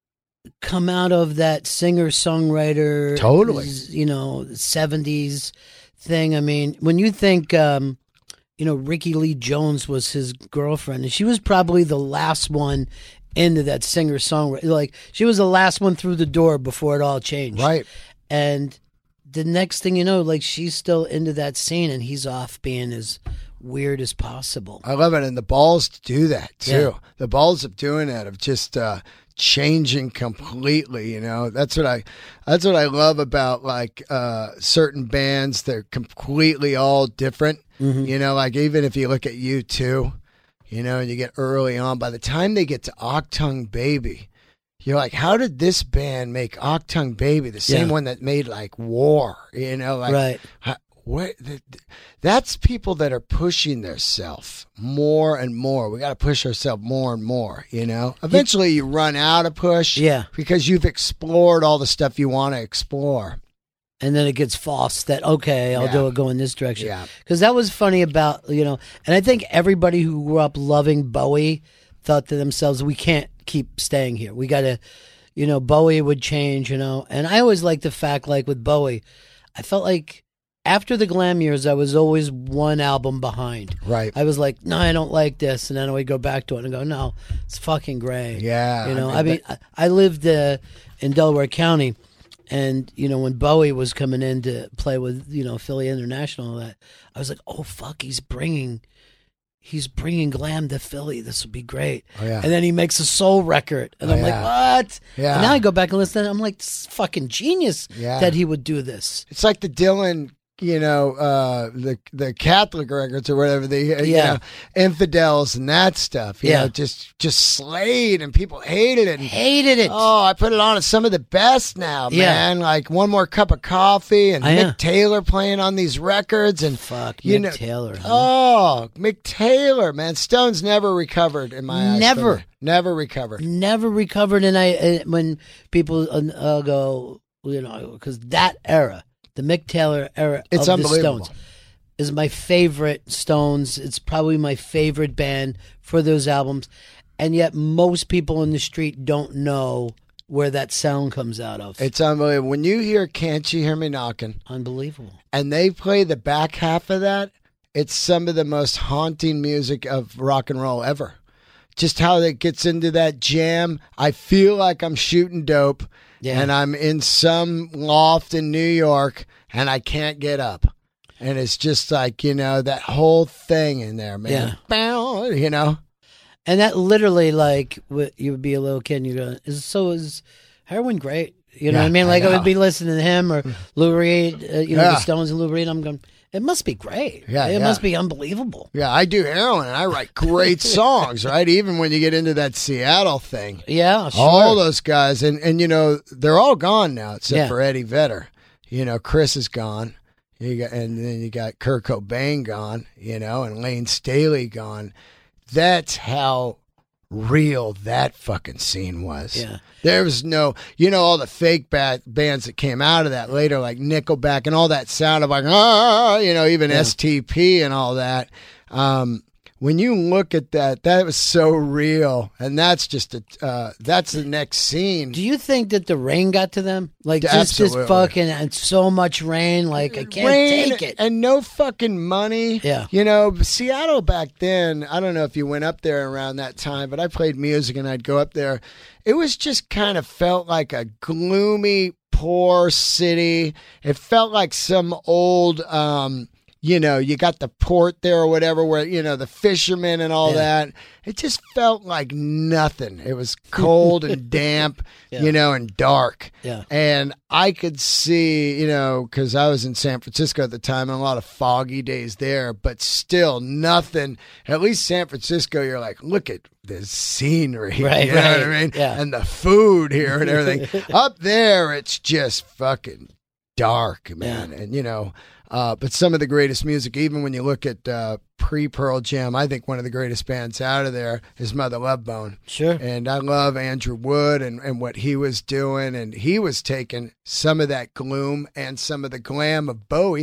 come out of that singer-songwriter, Totally. you know, seventies thing. I mean, when you think, um, you know, Ricky Lee Jones was his girlfriend, and she was probably the last one into that singer-songwriter. Like, she was the last one through the door before it all changed. Right. And the next thing you know, like, she's still into that scene, and he's off being as weird as possible. I love it. And the balls to do that, too. Yeah. The balls of doing that, of just uh, changing completely, you know. That's what I that's what I love about, like, uh, certain bands. They're completely all different. Mm-hmm. You know, like, even if you look at U two, you know, and you get early on, by the time they get to Octung Baby, you're like, how did this band make Octung Baby, the same Yeah. one that made, like, War, you know? Like, Right. how, what, th- th- that's people that are pushing themselves more and more. We got to push ourselves more and more, you know? Eventually you run out of push Yeah. because you've explored all the stuff you want to explore. And then it gets false that, okay, I'll Yeah. do it, go in this direction. Yeah. Because that was funny about, you know, and I think everybody who grew up loving Bowie thought to themselves, we can't keep staying here. We got to, you know, Bowie would change, you know. And I always liked the fact, like with Bowie, I felt like after the glam years, I was always one album behind. Right. I was like, no, I don't like this. And then I would go back to it and go, no, it's fucking great. Yeah. You know, I I mean, mean, I, I lived uh, in Delaware County. And, you know, when Bowie was coming in to play with, you know, Philly International and all that, I was like, oh, fuck, he's bringing, he's bringing glam to Philly. This would be great. Oh, yeah. And then he makes a soul record. And Oh, I'm yeah. like, what? Yeah. And now I go back and listen, and I'm like, this is fucking genius Yeah. that he would do this. It's like the Dylan, you know, uh, the the Catholic records or whatever, the you Yeah. know, infidels and that stuff. You Yeah. know, just just slayed and people hated it. And, Hated it. oh, I put it on as some of the best now, Yeah. man. Like One More Cup of Coffee and I Mick know. Taylor playing on these records and Fuck, you Mick know, Taylor. Huh? Oh, Mick Taylor, man. Stones never recovered in my eyes. Never. from it. Never recovered. Never recovered. And I, uh, when people uh, uh, go, you know, because that era, the Mick Taylor era It's of the unbelievable. Stones, is my favorite Stones. It's probably my favorite band for those albums. And yet most people in the street don't know where that sound comes out of. It's unbelievable. When you hear Can't You Hear Me Knocking Unbelievable. and they play the back half of that, it's some of the most haunting music of rock and roll ever. Just how it gets into that jam. I feel like I'm shooting dope Yeah. and I'm in some loft in New York and I can't get up. And it's just like, you know, that whole thing in there, man. Yeah. Bow, you know? And that literally, like, w- you would be a little kid and you go, is, so is heroin great? You know Yeah, what I mean? I Like, I, know. would be listening to him or Lou Reed, uh, you know, Yeah. the Stones and Lou Reed. I'm going, it must be great. Yeah, It yeah. must be unbelievable. Yeah, I do heroin and I write great songs, right? Even when you get into that Seattle thing. Yeah, sure. All those guys, and, and you know, they're all gone now except Yeah. for Eddie Vedder. You know, Chris is gone. You got, and then you got Kurt Cobain gone, you know, and Lane Staley gone. That's how real that fucking scene was. Yeah. There was no, you know, all the fake bat bands that came out of that later, like Nickelback and all that sound of like, ah, you know, even Yeah. S T P and all that. Um, when you look at that, that was so real, and that's just a, uh, that's the next scene. Do you think that the rain got to them? Like, just Absolutely. this fucking, and so much rain, like, I can't Rain take it. and no fucking money. Yeah. You know, Seattle back then, I don't know if you went up there around that time, but I played music and I'd go up there. It was just kind of felt like a gloomy, poor city. It felt like some old, um, you know, you got the port there or whatever where, you know, the fishermen and all Yeah. that. It just felt like nothing. It was cold and damp, Yeah. you know, and dark. Yeah. And I could see, you know, because I was in San Francisco at the time and a lot of foggy days there, but still nothing. At least San Francisco, you're like, look at the scenery. Right, you know what I right, mean? yeah. And the food here and everything. Up there, it's just fucking dark, man. Yeah. And, you know, uh, but some of the greatest music, even when you look at uh, pre-Pearl Jam, I think one of the greatest bands out of there is Mother Love Bone. Sure. And I love Andrew Wood and, and what he was doing. And he was taking some of that gloom and some of the glam of Bowie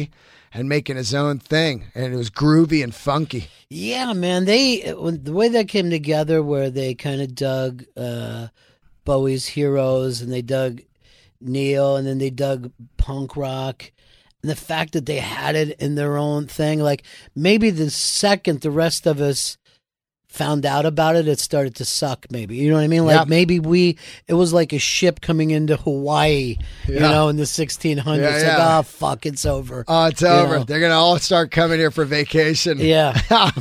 and making his own thing, and it was groovy and funky. Yeah, man. They when, the way that came together, where they kind of dug uh, Bowie's Heroes, and they dug Neil, and then they dug punk rock. And the fact that they had it in their own thing, like maybe the second the rest of us found out about it, it started to suck. Maybe, you know what I mean? Like yeah. maybe we, it was like a ship coming into Hawaii, you yeah. know, in the sixteen hundreds. Yeah, like, yeah. oh fuck, it's over. Oh, it's You over. know? They're gonna all start coming here for vacation. Yeah.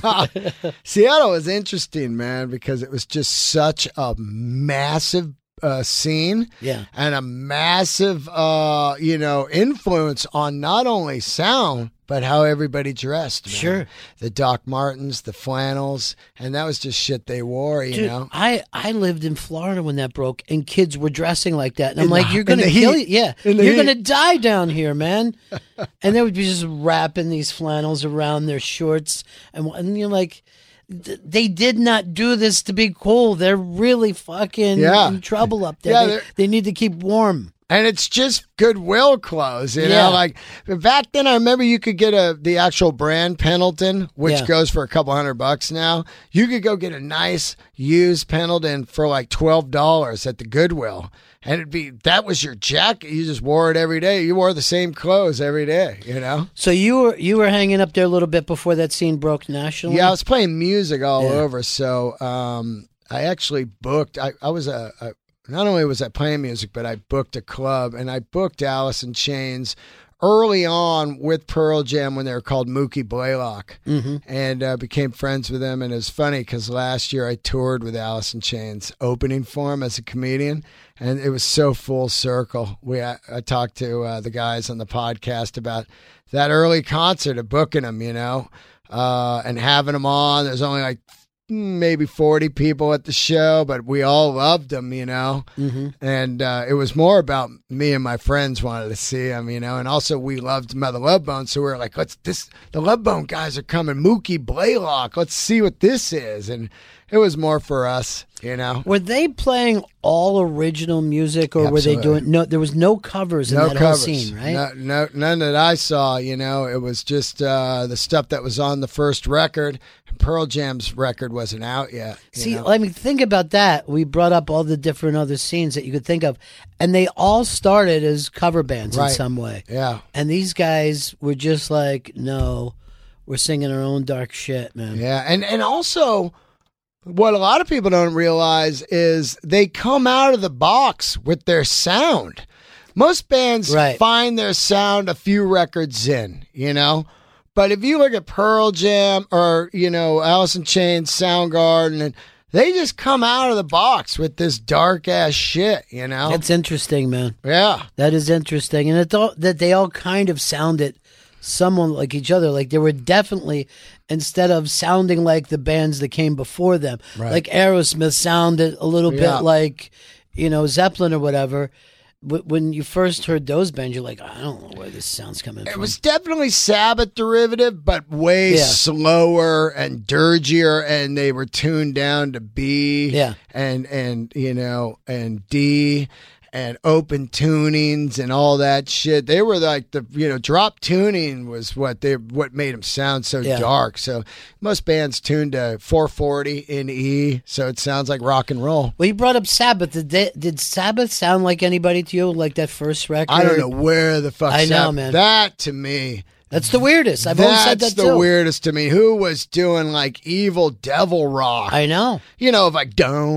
Seattle was interesting, man, because it was just such a massive uh, scene, Yeah. and a massive, uh, you know, influence on not only sound but how everybody dressed. Man. Sure. The Doc Martens, the flannels, and that was just shit they wore. You Dude, know, I, I lived in Florida when that broke, and kids were dressing like that. And I'm In like, the- you're in going to the kill heat. you. Yeah. In the You're heat. going to die down here, man. And they would be just wrapping these flannels around their shorts. And, and you're like, th- they did not do this to be cool. They're really fucking Yeah. in trouble up there. Yeah, they, they're- they need to keep warm. and it's just Goodwill clothes, you Yeah. know. Like back then, I remember you could get a the actual brand Pendleton, which Yeah. goes for a couple hundred bucks now. You could go get a nice used Pendleton for like twelve dollars at the Goodwill, and it'd be that was your jacket. You just wore it every day. You wore the same clothes every day, you know. So you were you were hanging up there a little bit before that scene broke nationally? Yeah, I was playing music all Yeah. over, so um, I actually booked. I, I was a, a not only was I playing music, but I booked a club, and I booked Alice in Chains early on with Pearl Jam when they were called Mookie Blaylock, Mm-hmm. and uh, became friends with them. And it was funny because last year I toured with Alice in Chains, opening for him as a comedian, and it was so full circle. We I, I talked to uh, the guys on the podcast about that early concert of booking them, you know, uh, and having them on. There's only like maybe forty people at the show, but we all loved him, you know. Mm-hmm. And uh, it was more about me and my friends wanted to see him, you know. And also we loved Mother Love Bone, so we were like, let's this the Love Bone guys are coming, Mookie Blaylock. Let's see what this is. And it was more for us, you know. Were they playing all original music, or were they Absolutely. doing no? There was no covers in No that covers, whole scene, right? No, no, none that I saw. You know, it was just uh, the stuff that was on the first record. Pearl Jam's record wasn't out yet. you See, know? I mean, think about that. We brought up all the different other scenes that you could think of, and they all started as cover bands in Right. some way. yeah, And these guys were just like, no, we're singing our own dark shit, man. yeah, and and also. What a lot of people don't realize is they come out of the box with their sound. Most bands Right. find their sound a few records in, you know? But if you look at Pearl Jam or, you know, Alice in Chains, Soundgarden, and they just come out of the box with this dark ass shit, you know? That's interesting, man. yeah. That is interesting. And it's all, that they all kind of sounded someone like each other. Like they were definitely, instead of sounding like the bands that came before them, Right. like Aerosmith sounded a little Yeah. bit like, you know, Zeppelin or whatever. W- when you first heard those bands, you're like, I don't know where this sound's coming It from. was definitely Sabbath derivative, but way Yeah. slower and dirgier, and they were tuned down to B Yeah. and and you know and D and open tunings and all that shit. They were like the you know drop tuning was what they what made them sound so Yeah. dark. So most bands tuned to four forty in E, so it sounds like rock and roll. Well, you brought up Sabbath. Did they, did Sabbath sound like anybody to you, like that first record? I don't know where the fuck I know, Sabbath- man. That to me. That's the weirdest. I've always said That's that the too. weirdest to me. Who was doing like evil devil rock? I know. you know, like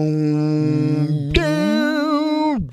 down, down,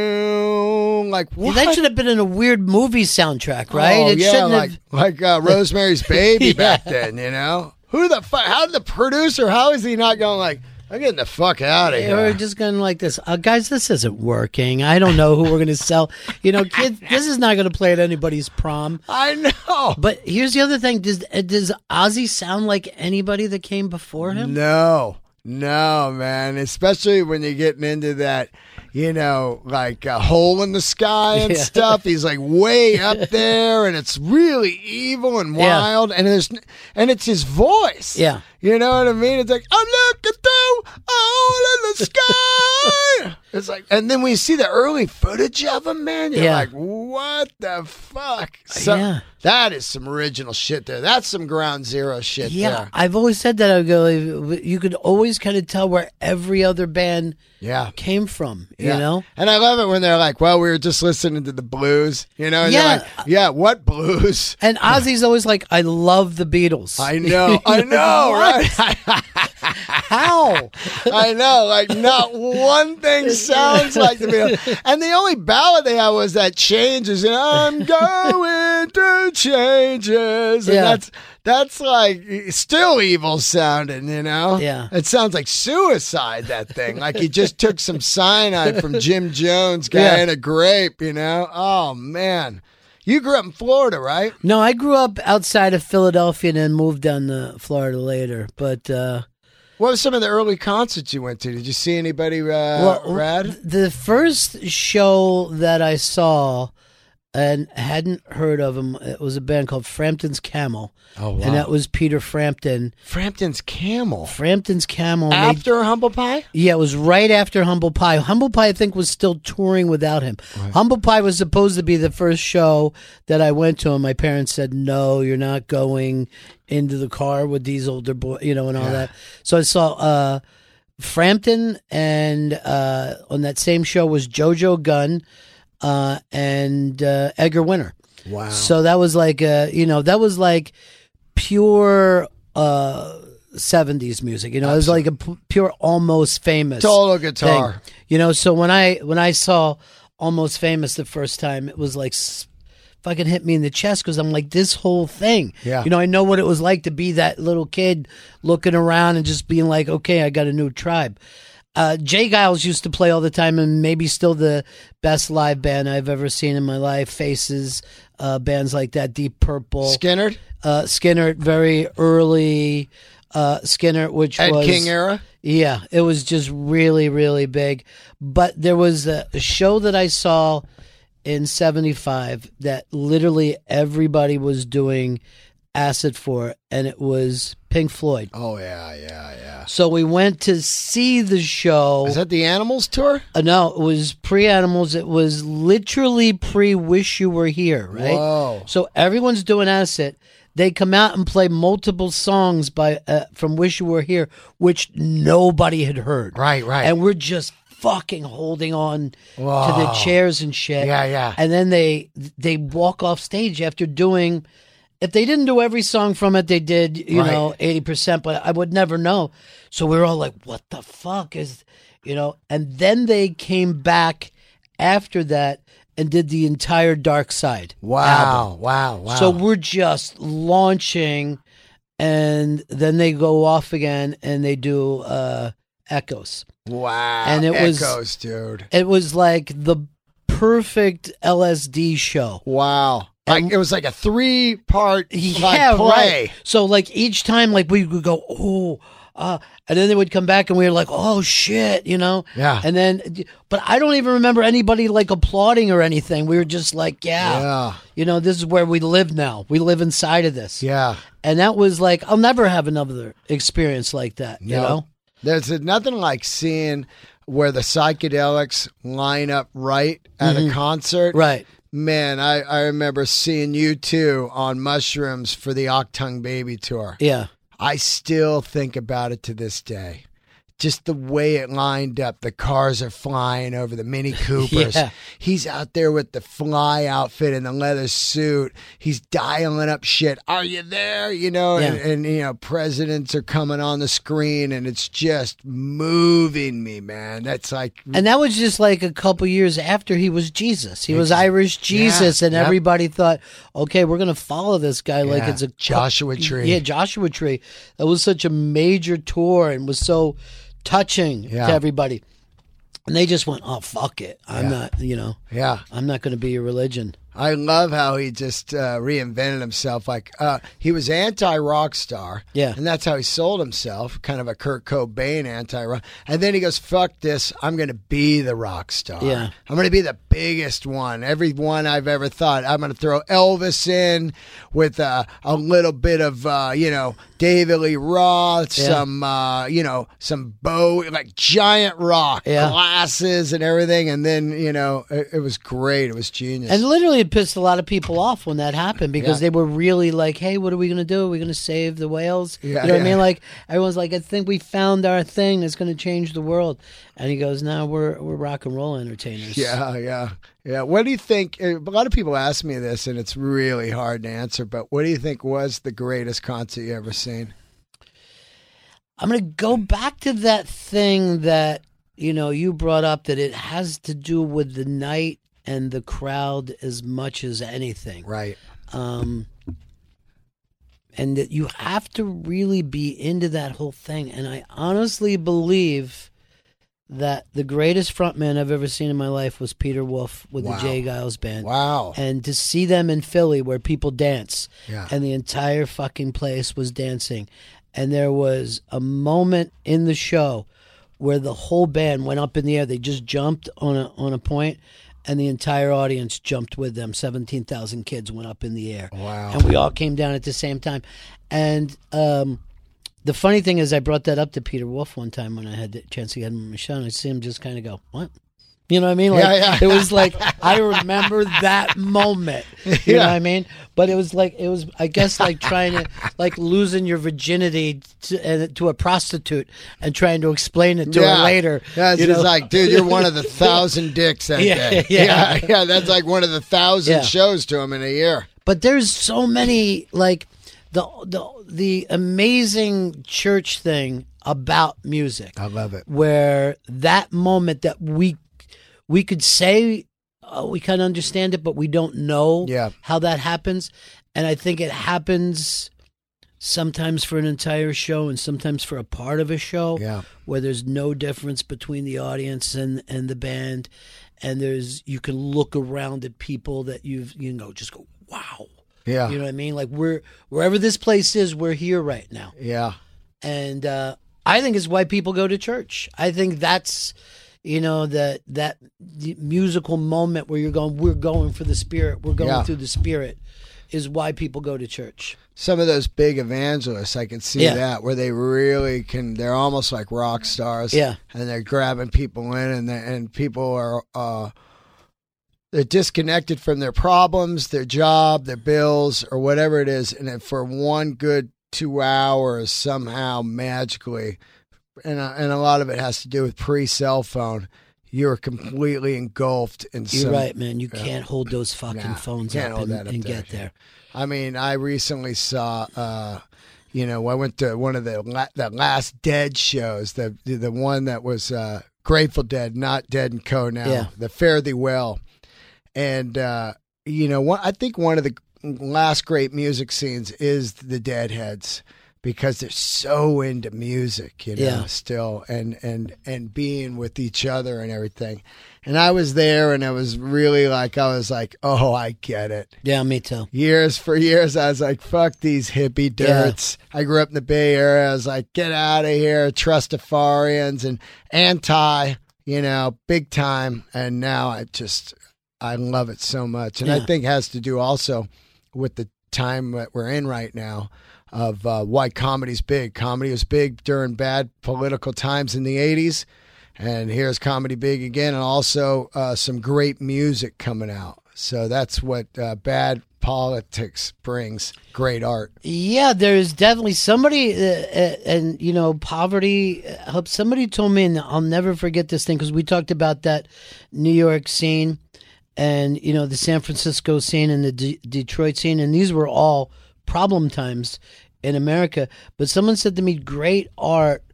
down, like Yeah, what? that should have been in a weird movie soundtrack, right? Oh, it yeah, shouldn't like have. like uh, Rosemary's Baby Yeah. back then. You know, who the fuck? How did the producer? How is he not going like? I'm getting the fuck out of They here. were just going like this. Uh, guys, this isn't working. I don't know who we're going to sell. You know, kids, this is not going to play at anybody's prom. I know. But here's the other thing. Does uh, does Ozzy sound like anybody that came before him? No, no, man. Especially when you're getting into that, you know, like a hole in the sky and Yeah. stuff. He's like way up there, and it's really evil and Yeah. wild. And there's, and it's his voice. Yeah. You know what I mean? It's like I'm looking through all of the sky. It's like, and then when you see the early footage of them, man, you're Yeah. like, what the fuck? So, Yeah. That is some original shit there. That's some ground zero shit Yeah, there. I've always said that. I go, you could always kind of tell where every other band Yeah. came from, you Yeah. know? And I love it when they're like, well, we were just listening to the blues, you know? And Yeah. they're like, yeah, what blues? And Ozzy's always like, I love the Beatles. I know, I know, right? How? I know, like not one thing sounds like the Beatles. And the only ballad they had was that changes, and I'm going through changes. And Yeah. that's that's like still evil sounding, you know? Yeah. It sounds like suicide, that thing. Like he just took some cyanide from Jim Jones, guy Yeah. in a grape, you know? Oh man. You grew up in Florida, right? No, I grew up outside of Philadelphia and then moved down to Florida later. But, uh, What were some of the early concerts you went to? Did you see anybody uh, well, rad? the first show that I saw and hadn't heard of him, it was a band called Frampton's Camel. Oh, wow. And that was Peter Frampton. Frampton's Camel. Frampton's Camel. made- After Humble Pie? Yeah, it was right after Humble Pie. Humble Pie, I think, was still touring without him. Humble Pie was supposed to be the first show that I went to, and my parents said, no, you're not going into the car with these older boys, you know, and all Yeah. that. So I saw uh, Frampton, and uh, on that same show was JoJo Gunn uh, and uh, Edgar Winter. Wow. So that was like, uh, you know, that was like pure uh, seventies music. You know, it was like a p- pure Almost Famous Total guitar. thing. You know, so when I when I saw Almost Famous the first time, it was like s- fucking hit me in the chest because I'm like, this whole thing. Yeah. You know, I know what it was like to be that little kid looking around and just being like, okay, I got a new tribe. Uh, Jay Giles used to play all the time, and maybe still the best live band I've ever seen in my life. Faces, uh, bands like that, Deep Purple, Skinner? uh, Skinner, very early uh, Skinner, which Ed was King era? Yeah, it was just really, really big. But there was a, a show that I saw in seventy-five that literally everybody was doing acid for, and it was Pink Floyd. Oh, yeah, yeah, yeah. So we went to see the show. Is that the Animals tour? Uh, no, it was pre-Animals. It was literally pre-Wish You Were Here, right? Whoa. So everyone's doing acid. They come out and play multiple songs by uh, from Wish You Were Here, which nobody had heard. Right, right. And we're just fucking holding on Whoa. to the chairs and shit. Yeah, yeah. And then they they walk off stage after doing. If they didn't do every song from it, they did, you Right. know, eighty percent, but I would never know. So we were all like, what the fuck is, you know? And then they came back after that and did the entire Dark Side album. Wow, wow, wow. So we're just launching, and then they go off again and they do uh, Echoes. wow. and it was- Echoes, dude. It was like the perfect L S D show. Wow. Like it was like a three part Yeah, play. right. So like each time, like we would go, oh, uh, and then they would come back and we were like, oh shit, you know? Yeah. And then, but I don't even remember anybody like applauding or anything. We were just like, yeah, Yeah. you know, this is where we live now. We live inside of this. Yeah. And that was like, I'll never have another experience like that, you No. know? There's nothing like seeing where the psychedelics line up right at a concert. Right. Man, I, I remember seeing you too on mushrooms for the Octung Baby tour. Yeah. I still think about it to this day. Just the way it lined up. The cars are flying over the Mini Coopers. Yeah. He's out there with the fly outfit and the leather suit. He's dialing up shit. Are you there? You know, and, Yeah. and, you know, presidents are coming on the screen and it's just moving me, man. That's like, And that was just like a couple years after he was Jesus. He was Irish Jesus, Yeah, and yep. everybody thought, okay, we're going to follow this guy like Yeah, it's a Joshua Tree. Yeah, Joshua Tree. That was such a major tour and was so touching Yeah. to everybody. And they just went, oh, fuck it. I'm Yeah. not, you know, yeah. I'm not going to be your religion. I love how he just uh, reinvented himself. Like uh, he was anti-rock star, Yeah. and that's how he sold himself, kind of a Kurt Cobain anti-rock. And then he goes, "Fuck this! I'm going to be the rock star. Yeah. I'm going to be the biggest one, every one I've ever thought. I'm going to throw Elvis in with uh, a little bit of uh, you know David Lee Roth, Yeah. some uh, you know some Bowie, like giant rock Yeah. glasses and everything." And then you know it, it was great. It was genius. And literally, it pissed a lot of people off when that happened because Yeah. they were really like, "Hey, what are we going to do? Are we going to save the whales?" Yeah, you know what I yeah. mean? Like everyone's like, "I think we found our thing that's going to change the world," and he goes, "No, we're we're rock and roll entertainers." Yeah, yeah, yeah. What do you think? A lot of people ask me this, and it's really hard to answer. But what do you think was the greatest concert you ever seen? I'm going to go back to that thing that you know you brought up, that it has to do with the night and the crowd as much as anything. Right. Um, and that you have to really be into that whole thing. And I honestly believe that the greatest frontman I've ever seen in my life was Peter Wolf with Wow. the Jay Giles Band. Wow. And to see them in Philly where people dance, Yeah. and the entire fucking place was dancing. And there was a moment in the show where the whole band went up in the air. They just jumped on a on a point, and the entire audience jumped with them. seventeen thousand kids went up in the air. Wow. And we all came down at the same time. And um, the funny thing is, I brought that up to Peter Wolf one time when I had the chance to get him on my show, and I see him just kind of go, "What?" You know what I mean? Like, Yeah, yeah. It was like, I remember that moment. You Yeah. know what I mean? But it was like, it was, I guess, like trying to, like losing your virginity to, uh, to a prostitute and trying to explain it to yeah. her later. That's you just know? like, dude, you're one of the thousand dicks that Yeah, day. yeah. yeah, yeah. That's like one of the thousand Yeah. shows to him in a year. But there's so many, like the the the amazing church thing about music. I love it. Where that moment that we we could say uh, we kind of understand it, but we don't know Yeah. how that happens. And I think it happens sometimes for an entire show and sometimes for a part of a show, Yeah. where there's no difference between the audience and, and the band. And there's, you can look around at people that you've, you know, just go, wow. Yeah. You know what I mean? Like we're, wherever this place is, we're here right now. Yeah. And uh, I think it's why people go to church. I think that's, you know, that that musical moment where you're going, we're going for the Spirit, we're going Yeah. through the Spirit, is why people go to church. Some of those big evangelists, I can see Yeah. that, where they really can, they're almost like rock stars. Yeah. And they're grabbing people in, and they- and people are, uh, they're disconnected from their problems, their job, their bills, or whatever it is. And then for one good two hours, somehow magically, and a, and a lot of it has to do with pre-cell phone, you're completely engulfed in You're some. right, man. You can't hold those fucking Nah, phones can't up hold and, that up and there. get there. I mean, I recently saw, uh, you know, I went to one of the la- the last Dead shows, the the one that was uh, Grateful Dead, not Dead and Co. now, Yeah. the Fare Thee Well, and uh, you know, one, I think one of the last great music scenes is the Deadheads, because they're so into music, you know, Yeah. still, and and and being with each other and everything. And I was there, and I was really like, I was like, oh, I get it. Yeah, me too. Years for years, I was like, fuck these hippie dirts. I grew up in the Bay Area. I was like, get out of here, Trustafarians and anti, you know, big time. And now I just, I love it so much. And I Yeah. think it has to do also with the time that we're in right now of uh, why comedy's big. Comedy was big during bad political times in the eighties. And here's comedy big again, and also uh, some great music coming out. So that's what uh, bad politics brings, great art. Yeah, there's definitely somebody, uh, uh, and you know, poverty helps. Somebody told me, and I'll never forget this thing, because we talked about that New York scene, and you know, the San Francisco scene and the D- Detroit scene, and these were all problem times in America. But someone said to me, great art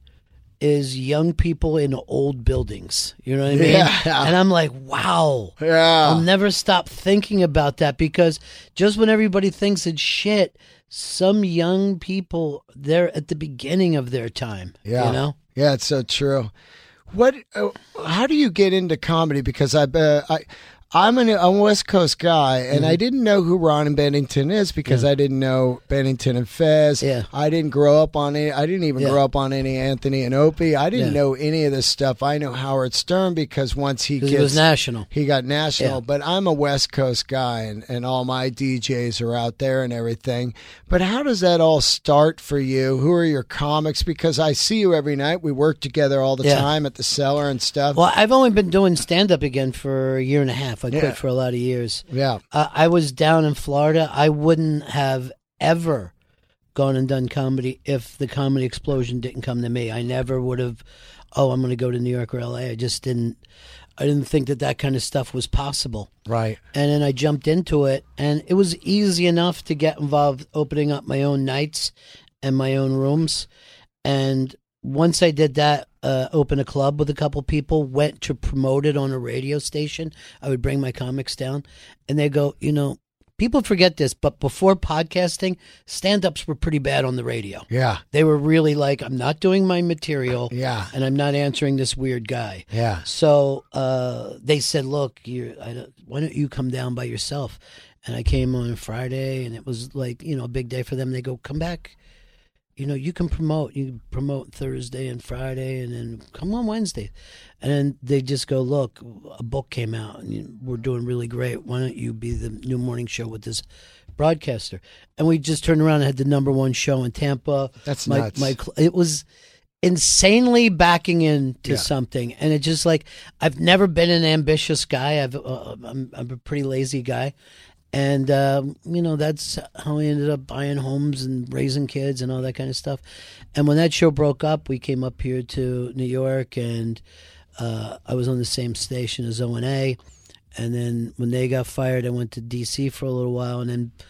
is young people in old buildings. You know what I mean? Yeah. And I'm like, wow. Yeah. I'll never stop thinking about that, because just when everybody thinks it's shit, some young people, they're at the beginning of their time. Yeah. You know? Yeah, it's so true. What? Uh, how do you get into comedy? Because I, uh, I, I'm, an, I'm a West Coast guy, and Mm-hmm. I didn't know who Ron and Bennington is because I didn't know Bennington and Fez. Yeah. I didn't grow up on it. I didn't even Yeah. grow up on any Anthony and Opie. I didn't Yeah. know any of this stuff. I know Howard Stern because once he Because gets it was national. he got national. Yeah. But I'm a West Coast guy, and, and all my D Js are out there and everything. But how does that all start for you? Who are your comics? Because I see you every night. We work together all the Yeah. time at the Cellar and stuff. Well, I've only been doing stand-up again for a year and a half. I Yeah. quit for a lot of years. yeah. Uh, I was down in Florida. I wouldn't have ever gone and done comedy if the Comedy Explosion didn't come to me. I never would have, oh, I'm going to go to New York or L A. I just didn't, I didn't think that that kind of stuff was possible. Right. And then I jumped into it, and it was easy enough to get involved opening up my own nights and my own rooms. And once I did that, uh, open a club with a couple people, went to promote it on a radio station. I would bring my comics down, and they go, you know, people forget this, but before podcasting, stand-ups were pretty bad on the radio. Yeah. They were really like, I'm not doing my material, Yeah. and I'm not answering this weird guy. Yeah. So uh, they said, look, you, I don't, why don't you come down by yourself? And I came on Friday, and it was like, you know, a big day for them. They go, come back. You know, you can promote. You can promote Thursday and Friday, and then come on Wednesday. And then they just go, look, a book came out, and you, we're doing really great. Why don't you be the new morning show with this broadcaster? And we just turned around and had the number one show in Tampa. That's my, nuts. My, it was insanely backing into Yeah. something, and it just like, I've never been an ambitious guy. I've uh, I'm, I'm a pretty lazy guy. And, um, you know, that's how I ended up buying homes and raising kids and all that kind of stuff. And when that show broke up, we came up here to New York, and uh, I was on the same station as O and A. And then when they got fired, I went to D C for a little while. And then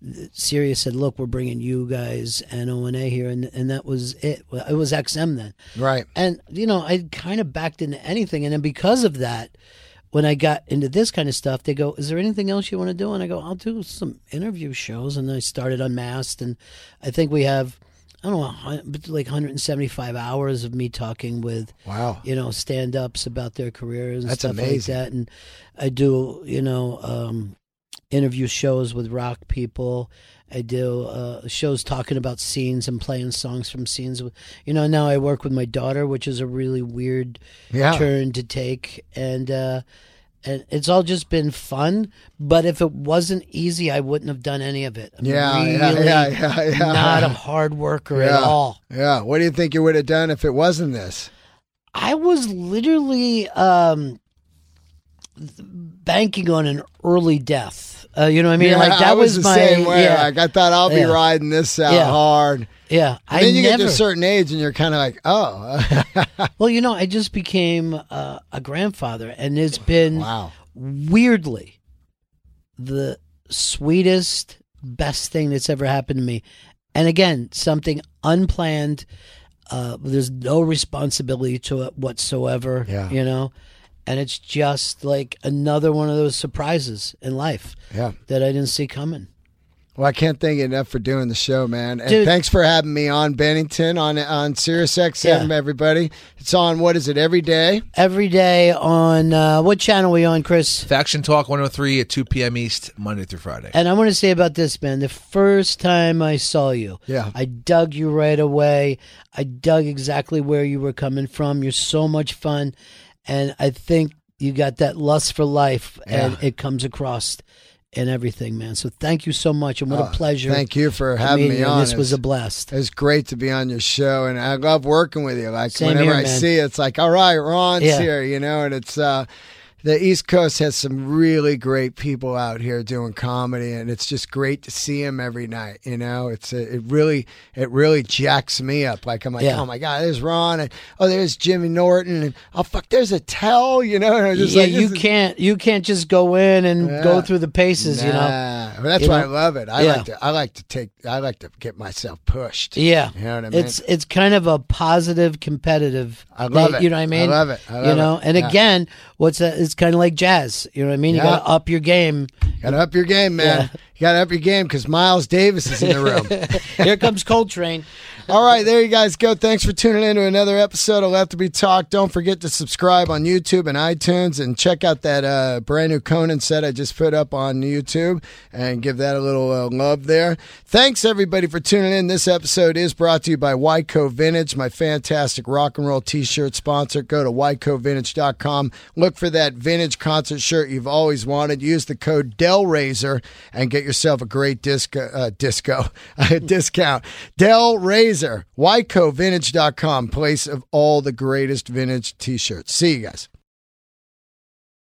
Sirius said, look, we're bringing you guys and O and A here. And, and that was it. It was X M then. Right. And, you know, I kind of backed into anything. And then because of that, when I got into this kind of stuff, they go, is there anything else you want to do? And I go, I'll do some interview shows. And I started Unmasked. And I think we have, I don't know, like one hundred seventy-five hours of me talking with, Wow. you know, stand-ups about their careers and That's stuff amazing. like that. And I do, you know, um, interview shows with rock people. I do uh, shows talking about scenes and playing songs from scenes. You know, now I work with my daughter, which is a really weird Yeah. turn to take. And uh, and it's all just been fun. But if it wasn't easy, I wouldn't have done any of it. I'm Yeah, really yeah, yeah, yeah, yeah. not a hard worker Yeah. at all. Yeah. What do you think you would have done if it wasn't this? I was literally um, banking on an early death. Uh, you know what I mean? Yeah, like that I was, was, the my same way. yeah, Like I thought I'll be Yeah. riding this out Yeah. hard. yeah. And I then you never. get to a certain age and you're kind of like, oh. Well, you know, I just became uh, a grandfather, and it's been Wow. weirdly the sweetest, best thing that's ever happened to me. And again, something unplanned. Uh, there's no responsibility to it whatsoever. Yeah. You know, and it's just like another one of those surprises in life Yeah. that I didn't see coming. Well, I can't thank you enough for doing the show, man. And Dude. thanks for having me on Bennington on on Sirius X M, Yeah. everybody. It's on, what is it, every day? Every day on uh, what channel are we on, Chris? Faction Talk one oh three at two p.m. East, Monday through Friday. And I want to say about this, man. The first time I saw you, Yeah. I dug you right away. I dug exactly where you were coming from. You're so much fun, and I think you got that lust for life, and Yeah. it comes across in everything, man. So thank you so much, and what Oh, a pleasure. Thank you for to having meet me you, and on. This was a It's- blast. It's great to be on your show, and I love working with you. Like Same whenever here, I man. see it, it's like, all right, Ron's Yeah. here, you know. And it's uh, the East Coast has some really great people out here doing comedy, and it's just great to see them every night. You know, it's a, it really it really jacks me up. Like I'm like, Yeah. oh my god, there's Ron, and oh there's Jimmy Norton, and oh fuck, there's a Tell, you know. And I'm just yeah, like, you this is- can't you can't just go in and Yeah. go through the paces, you know. Nah. Well, that's You why know? I love it. I Yeah. like to I like to take I like to get myself pushed. Yeah, You know what I mean? it's it's kind of a positive, competitive. I love thing, it. You know what I mean? I love it. I love you know, it. and Yeah. again, what's that? It's kind of like jazz. You know what I mean? You Yeah. got to up your game. Got to up your game, man. Yeah. You got to up your game because Miles Davis is in the room. Here comes Coltrane. All right, there you guys go. Thanks for tuning in to another episode of Left to Be Talked. Don't forget to subscribe on YouTube and iTunes, and check out that uh, brand new Conan set I just put up on YouTube, and give that a little uh, love there. Thanks, everybody, for tuning in. This episode is brought to you by Wyco Vintage, my fantastic rock and roll t-shirt sponsor. Go to wyco vintage dot com. Look for that vintage concert shirt you've always wanted. Use the code DELRAZOR and get yourself a great disco, uh, disco discount. Del Razor, wyco vintage dot com, place of all the greatest vintage t-shirts. See you guys.